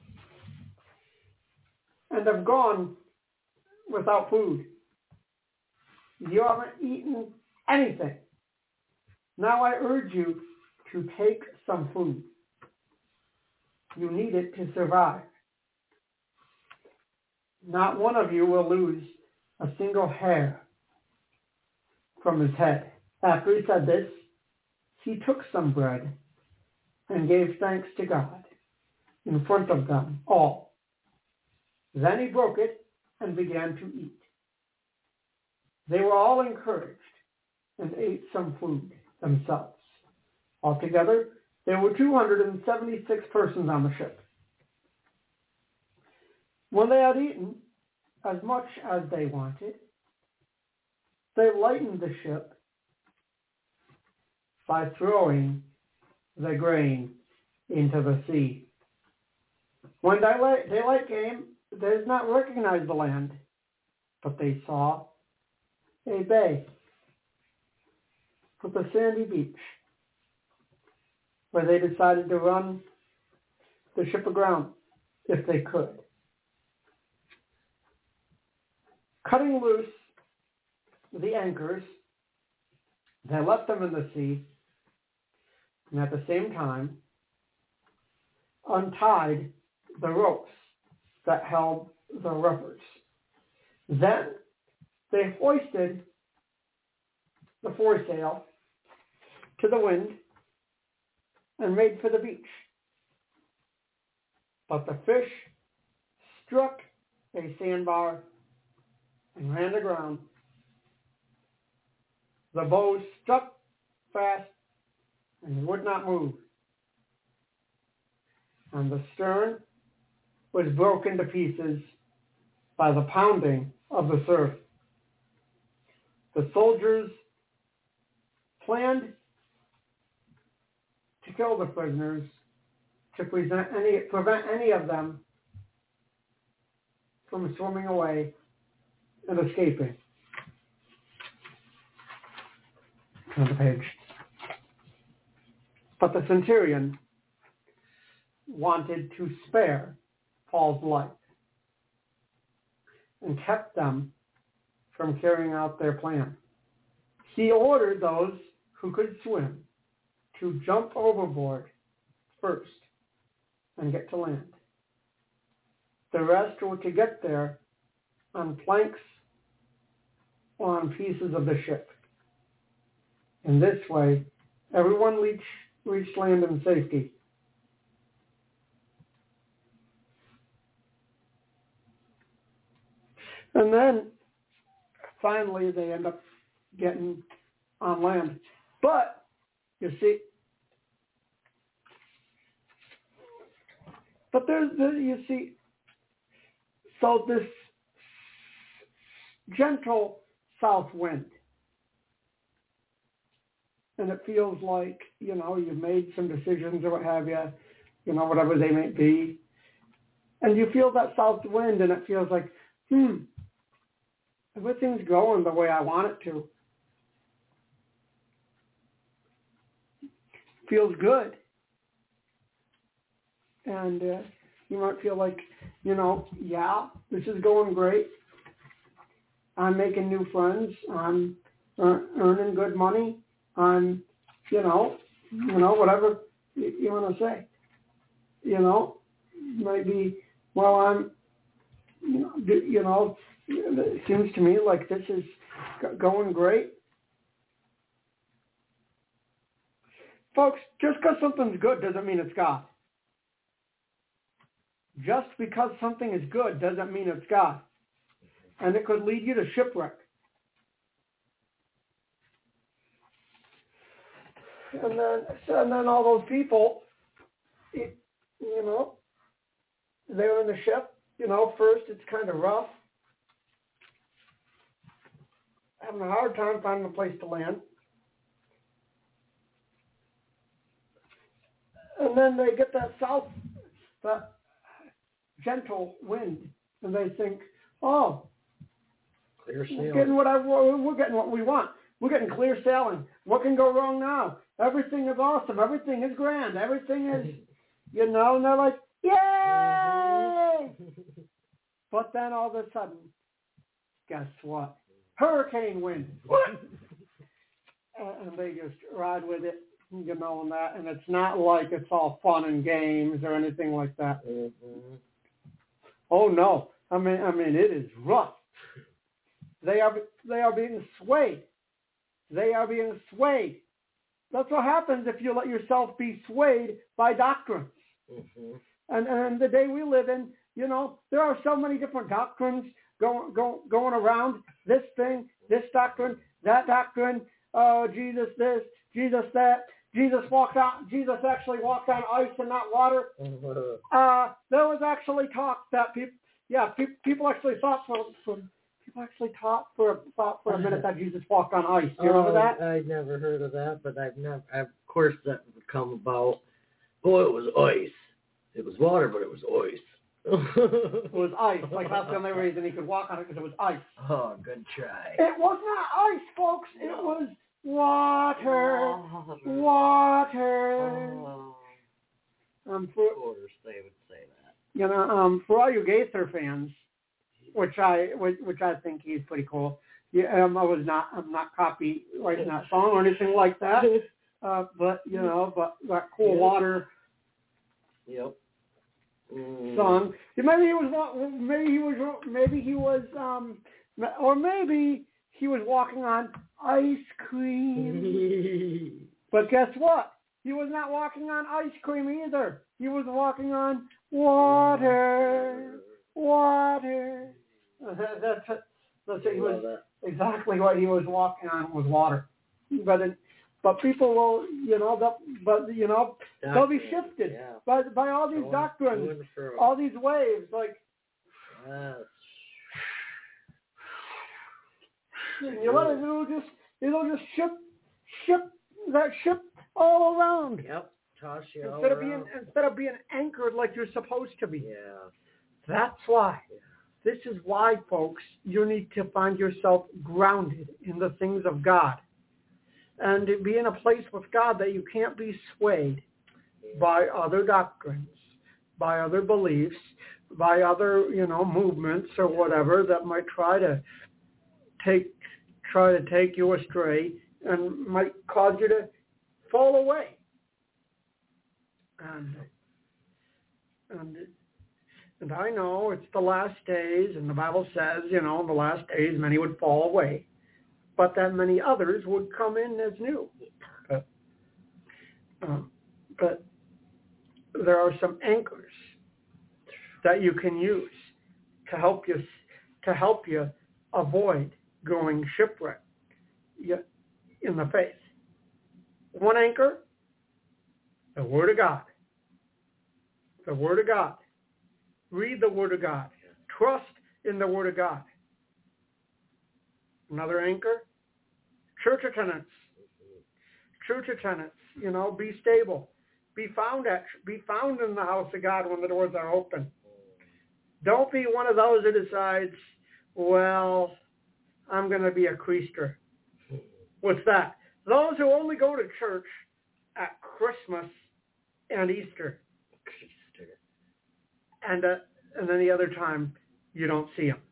and have gone without food. You haven't eaten anything. Now I urge you to take some food. You need it to survive. Not one of you will lose a single hair from his head. After he said this, he took some bread and gave thanks to God in front of them all. Then he broke it and began to eat. They were all encouraged and ate some food themselves. Altogether, there were 276 persons on the ship. When they had eaten as much as they wanted, they lightened the ship by throwing the grain into the sea. When daylight came, they did not recognize the land, but they saw a bay with a sandy beach where they decided to run the ship aground if they could. Cutting loose the anchors, they left them in the sea, and at the same time untied the ropes that held the rubbers. Then they hoisted the foresail to the wind and made for the beach. But the fish struck a sandbar and ran aground. The bow stuck fast and would not move. And the stern was broken to pieces by the pounding of the surf. The soldiers planned to kill the prisoners to prevent any of them from swimming away and escaping. On the page. But the centurion wanted to spare Paul's life and kept them from carrying out their plan. He ordered those who could swim to jump overboard first and get to land. The rest were to get there on planks or on pieces of the ship. In this way, everyone reached land in safety. And then, finally, they end up getting on land. But, you see, so this gentle south wind, and it feels like, you've made some decisions or what have you, whatever they may be, and you feel that south wind, and it feels like, everything's going the way I want it to. Feels good. And you might feel like yeah, this is going great. I'm making new friends. I'm earning good money. I'm, whatever you want to say. Maybe, well, I'm, it seems to me like this is going great. Folks, just because something's good doesn't mean it's God. Just because something is good doesn't mean it's God. And it could lead you to shipwreck. And then all those people, they're in the ship. First it's kind of rough. Having a hard time finding a place to land. And then they get that gentle wind, and they think, oh, Clear sailing. we're getting what we want. We're getting clear sailing. What can go wrong now? Everything is awesome. Everything is grand. Everything is, and they're like, yay! But then all of a sudden, guess what? Hurricane wind. And they just ride with it, and that. And it's not like it's all fun and games or anything like that. Mm-hmm. Oh no! I mean, it is rough. They are being swayed. They are being swayed. That's what happens if you let yourself be swayed by doctrines. Mm-hmm. And the day we live in, there are so many different doctrines going around. This thing, this doctrine, that doctrine. Jesus this, Jesus that. Jesus actually walked on ice and not water. There was actually talk that people actually thought for a minute that Jesus walked on ice. Do you remember that? I'd never heard of that, but of course that would come about. Oh, it was ice. It was water, but it was ice. It was ice. Like that's the only reason he could walk on it, because it was ice. Oh, good try. It was not ice, folks. It was water. Water. Oh. Of course they would say that. For all you Gaither fans, which I think he's pretty cool. Yeah, I'm not copyrighting that song or anything like that. But that cool water. Yep. Song. Maybe he was walking on ice cream. But guess what? He was not walking on ice cream either. He was walking on water. Water. That's it. He was exactly what he was walking on was water. But people will, they'll be shifted by all these doctrines, all these waves, like. It'll just ship that ship all around. Yep. Toss you instead of being anchored like you're supposed to be. Yeah. That's why. This is why, folks, you need to find yourself grounded in the things of God. And to be in a place with God that you can't be swayed by other doctrines, by other beliefs, by other, movements or whatever that might try to take you astray and might cause you to fall away. And I know it's the last days, and the Bible says, in the last days many would fall away, but that many others would come in as new. But there are some anchors that you can use to help you avoid going shipwreck in the faith. One anchor, the Word of God. The Word of God. Read the Word of God. Trust in the Word of God. Another anchor, church attendance. Church attendance. Be stable. Be found in the house of God when the doors are open. Don't be one of those that decides, well, I'm going to be a creaster. What's that? Those who only go to church at Christmas and Easter. And and then the other time you don't see them.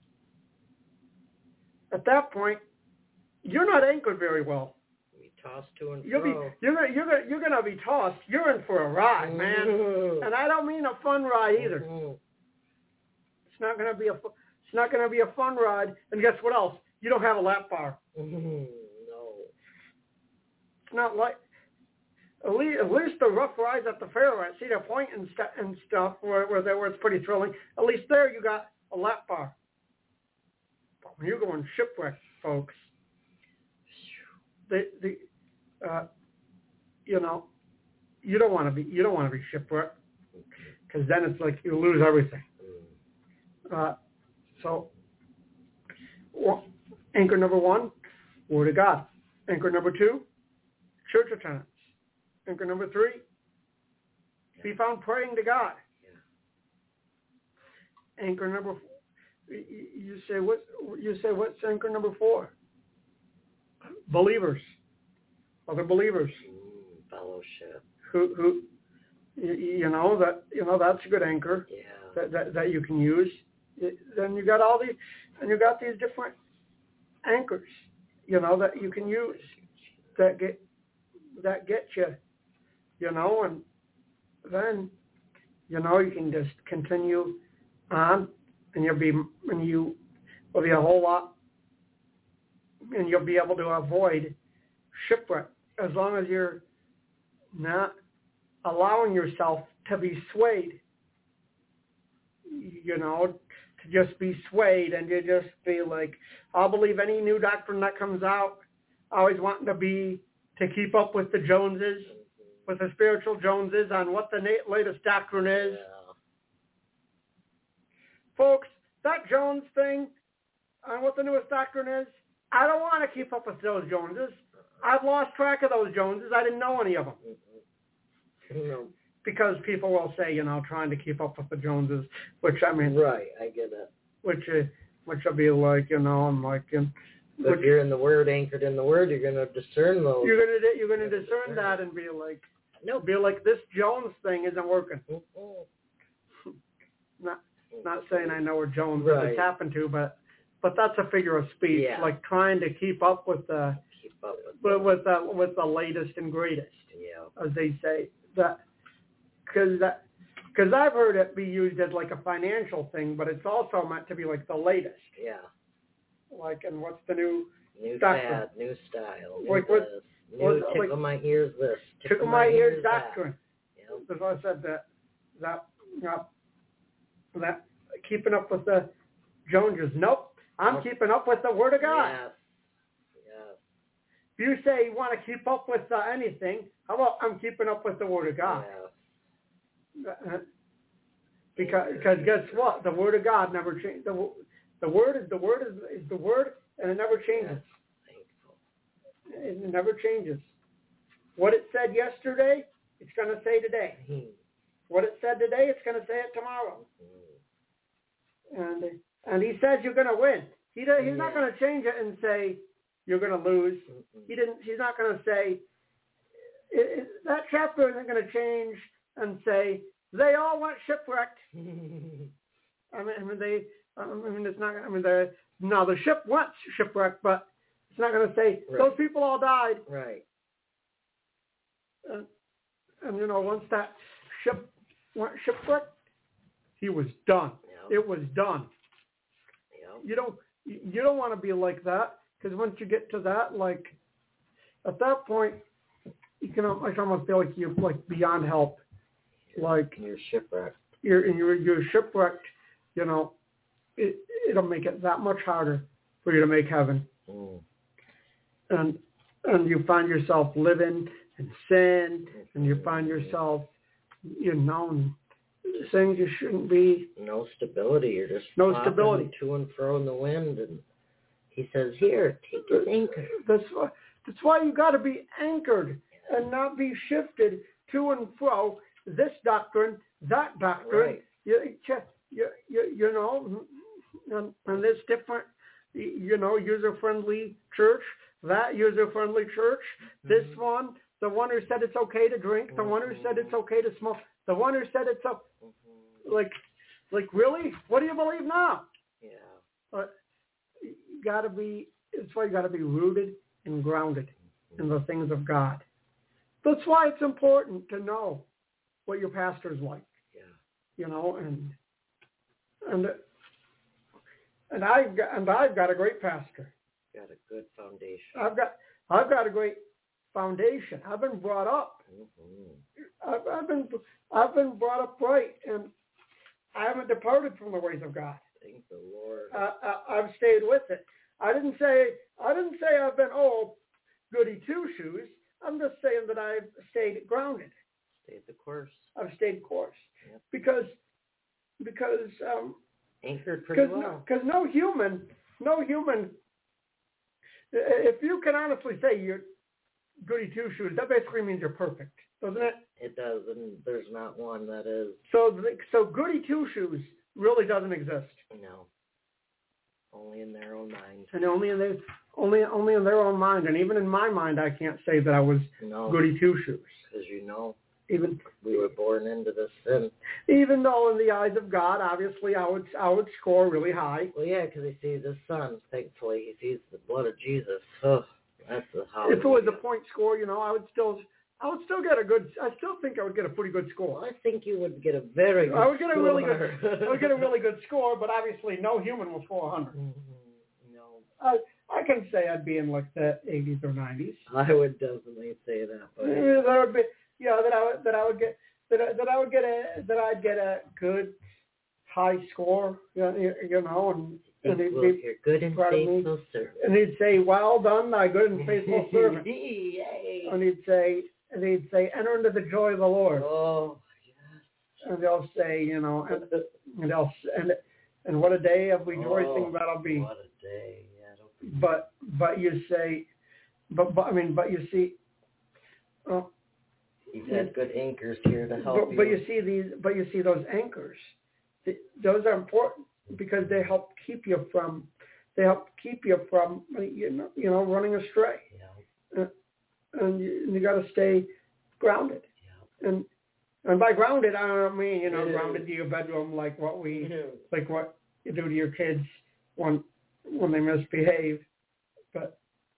At that point, you're not anchored very well. We toss to and You're fro. gonna be tossed. You're in for a ride, man. Mhm. And I don't mean a fun ride either. Mhm. It's not gonna be a fun ride. And guess what else? You don't have a lap bar. Mhm. No. It's not like at least the rough rides at the fair at Cedar Point and stuff where it's pretty thrilling. At least there you got a lap bar. But when you're going shipwreck, folks, you don't want to be shipwrecked, because then it's like you lose everything. So anchor number 1, Word of God. Anchor number 2, church attendance. Anchor number 3, be found praying to God. Anchor number 4, you say what's anchor number 4? Believers, other believers. Fellowship. Who that's a good anchor. Yeah. That you can use. Then you got these different anchors, that you can use that get you, and then you can just continue on, and you'll be a whole lot, and you'll be able to avoid shipwreck as long as you're not allowing yourself to be swayed, to just be swayed and you just be like, I'll believe any new doctrine that comes out, always wanting to keep up with the Joneses, with the spiritual Joneses on what the latest doctrine is. Yeah. Folks, that Jones thing on what the newest doctrine is, I don't want to keep up with those Joneses. I've lost track of those Joneses. I didn't know any of them. No. Because people will say, trying to keep up with the Joneses, which I mean, Right, I get it. which will be like, I'm like, But if you're in the Word, anchored in the Word, you're going to discern those. you're gonna discern that and be like, this Jones thing isn't working. Not saying I know where Jones Right. has happened to, but that's a figure of speech, Yeah. like trying to keep up with the with the latest and greatest, Yeah. as they say. Because I've heard it be used as like a financial thing, but it's also meant to be like the latest. Yeah. Like, and what's the new Fad, new style, Like new what- this, new like- tickle my ears this, tickle my ears doctrine. Yep. That's why I said that keeping up with the Joneses. Nope, I'm Nope. keeping up with the Word of God. Yes. Yes. If you say you want to keep up with anything, how about I'm keeping up with the Word of God? Yes. Because guess what? The Word of God never changes. The Word is the Word, and it never changes. Yes. Thankful. It never changes. What it said yesterday, it's going to say today. What it said today, it's going to say it tomorrow. And he says you're going to win. He's not going to change it and say you're going to lose. He's not going to say that chapter isn't going to change and say they all went shipwrecked. It's not. The ship went shipwrecked, but it's not going to say those people all died. Right. And once that ship went shipwrecked, he was done. Yep. It was done. Yep. You don't want to be like that, because once you get to that, like at that point, you can almost feel like you're like beyond help. Like You're shipwrecked. You're shipwrecked. It'll make it that much harder for you to make heaven. And you find yourself living in sin, and you find yourself, things you shouldn't be. No stability. You're just No flopping stability. to and fro in the wind, and he says, "Here, take your anchor." That's why you got to be anchored and not be shifted to and fro. This doctrine, that doctrine. Right. And this different, user-friendly church, that user-friendly church, this one, the one who said it's okay to drink, the one who said it's okay to smoke, the one who said it's like, Like, really? What do you believe now? Yeah. But you got to be, that's why you got to be rooted and grounded in the things of God. That's why it's important to know what your pastor's like. Yeah. You know, and I've got a great pastor. Got a good foundation. I've got a great foundation. I've been brought up. Mm-hmm. I've been brought up right, and I haven't departed from the ways of God. Thank the Lord. I've stayed with it. I didn't say I've been goody two shoes. I'm just saying that I've stayed grounded. Stayed the course. I've stayed course. Yep. Because anchored pretty well. Because no human. If you can honestly say you're goody two shoes, that basically means you're perfect, doesn't it? It does, and there's not one that is. So goody two shoes really doesn't exist. No. Only in their own mind. And only in their own mind, and even in my mind, I can't say that I was goody two shoes. Because even we were born into this sin. Even though in the eyes of God, obviously, I would score really high. Well, yeah, because he sees his son. Thankfully, he sees the blood of Jesus. Oh, that's the how. If it was a point score, I would still get a good. I still think I would get a pretty good score. Well, I think you would get a very good. I would get a really score. good. I would get a really good score, but obviously, no human will score 100. Mm-hmm. No. I can say I'd be in like the 80s or 90s. I would definitely say that, but that would be. I'd get a good high score, and you're good and faithful service. And he'd say, "Well done, thy good and faithful servant." And he'd say, "Enter into the joy of the Lord." Oh, yes. And they'll say, and what a day of rejoicing that'll be. What a day, yeah. It'll be. But you say, but you see. You've had good anchors here to help you. But you see those anchors. Those are important because they help keep you from running astray. Yeah. And you got to stay grounded. Yeah. And by grounded, I don't mean grounded to your bedroom like what you do to your kids when they misbehave, but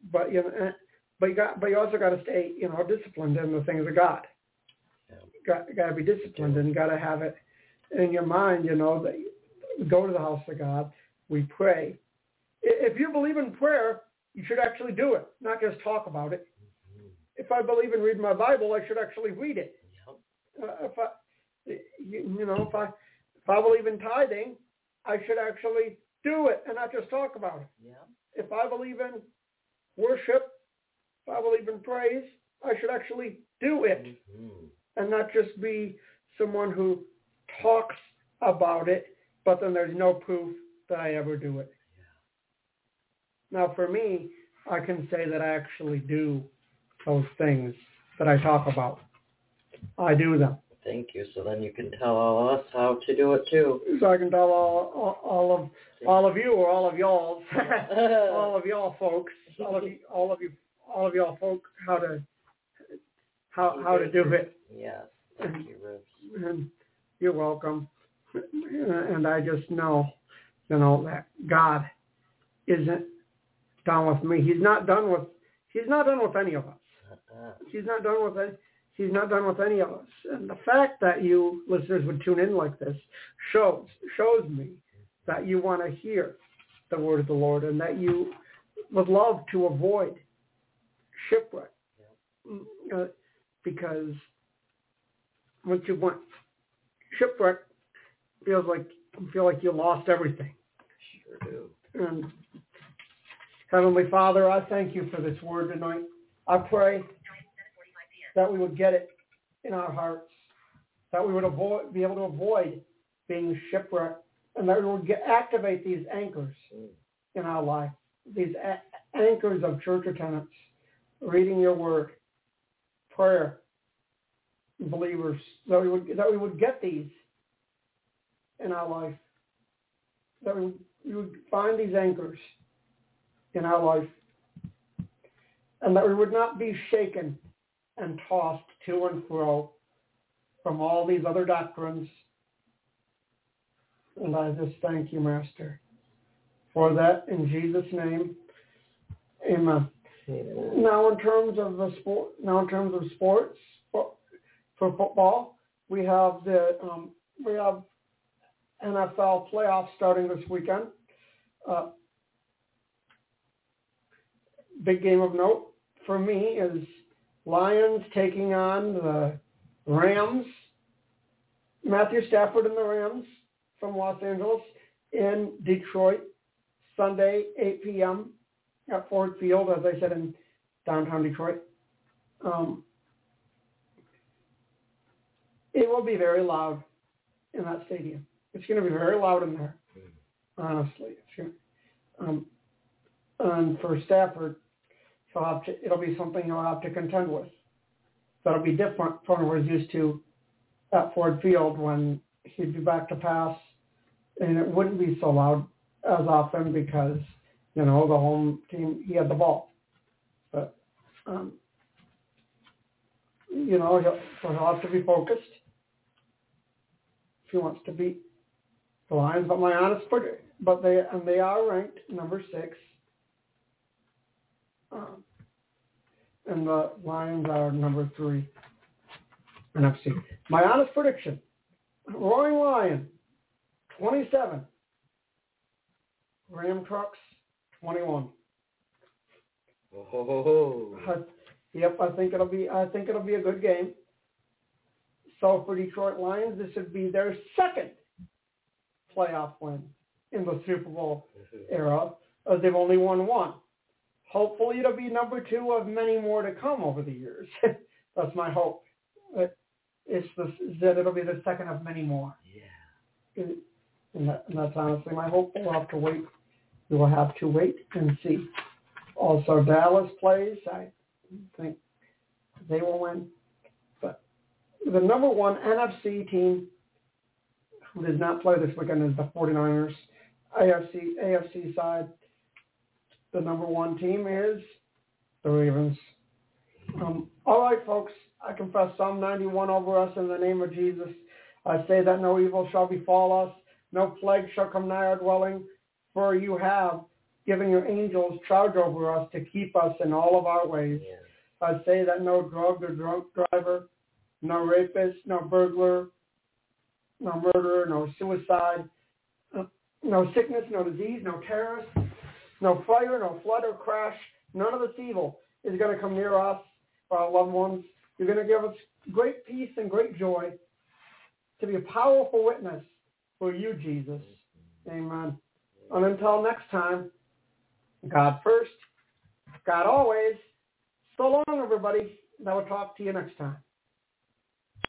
you also got to stay, disciplined in the things of God. Yeah. Got to be disciplined, and got to have it in your mind, that we go to the house of God, we pray. If you believe in prayer, you should actually do it, not just talk about it. Mm-hmm. If I believe in reading my Bible, I should actually read it. Yep. If I believe in tithing, I should actually do it and not just talk about it. Yeah. If I believe in worship, if I believe in praise, I should actually do it and not just be someone who talks about it, but then there's no proof that I ever do it. Yeah. Now, for me, I can say that I actually do those things that I talk about. I do them. Thank you. So then you can tell all of us how to do it too. So I can tell all of you or all of y'all, all of y'all folks, all of y'all folk how to do it. Yes. Thank you, Rich. And you're welcome. And I just know, that God isn't done with me. He's not done with any of us. He's not done with any of us. And the fact that you listeners would tune in like this shows me that you want to hear the word of the Lord and that you would love to avoid shipwreck. Because once you want shipwreck, feel like you lost everything. Sure do. And Heavenly Father, I thank you for this word tonight. I pray that we would get it in our hearts, that we would be able to avoid being shipwrecked, and that we would activate these anchors in our life, these anchors of church attendance, reading your word, prayer, believers, that we would get these in our life, that we would find these anchors in our life, and that we would not be shaken and tossed to and fro from all these other doctrines And I just thank you, Master, for that in Jesus' name. Amen. Amen. Now, in terms of sports for football, we have NFL playoffs starting this weekend. Big game of note for me is Lions taking on the Rams. Matthew Stafford and the Rams from Los Angeles in Detroit, Sunday, 8 p.m. at Ford Field, as I said, in downtown Detroit. It will be very loud in that stadium. It's going to be very loud in there, honestly. And for Stafford, it'll be something he'll have to contend with. That'll be different from what he's used to at Ford Field when he'd be back to pass, and it wouldn't be so loud as often because, the home team, he had the ball. But, he'll have to be focused if he wants to beat the Lions. But my honest prediction, they are ranked number 6. And the Lions are number 3 NFC. My honest prediction, Roaring Lion, 27. Ram Trucks, 21. Oh. Yep, I think it'll be a good game. So for Detroit Lions, this would be their second playoff win in the Super Bowl era. They've only won one. Hopefully it'll be number 2 of many more to come over the years. That's my hope. That it'll be the second of many more. Yeah. And that's honestly my hope. We'll have to wait. We will have to wait and see. Also, Dallas plays. I think they will win. But the number 1 NFC team who does not play this weekend is the 49ers. AFC side, the number 1 team is the Ravens. All right, folks. I confess Psalm 91 over us in the name of Jesus. I say that no evil shall befall us, no plague shall come nigh our dwelling, for you have given your angels charge over us to keep us in all of our ways. Yeah. I say that no drug or drunk driver, no rapist, no burglar, no murderer, no suicide, no sickness, no disease, no terrorist, no fire, no flood or crash, none of this evil is going to come near us or our loved ones. You're going to give us great peace and great joy to be a powerful witness for you, Jesus. Amen. And until next time, God first, God always. So long, everybody. I will talk to you next time.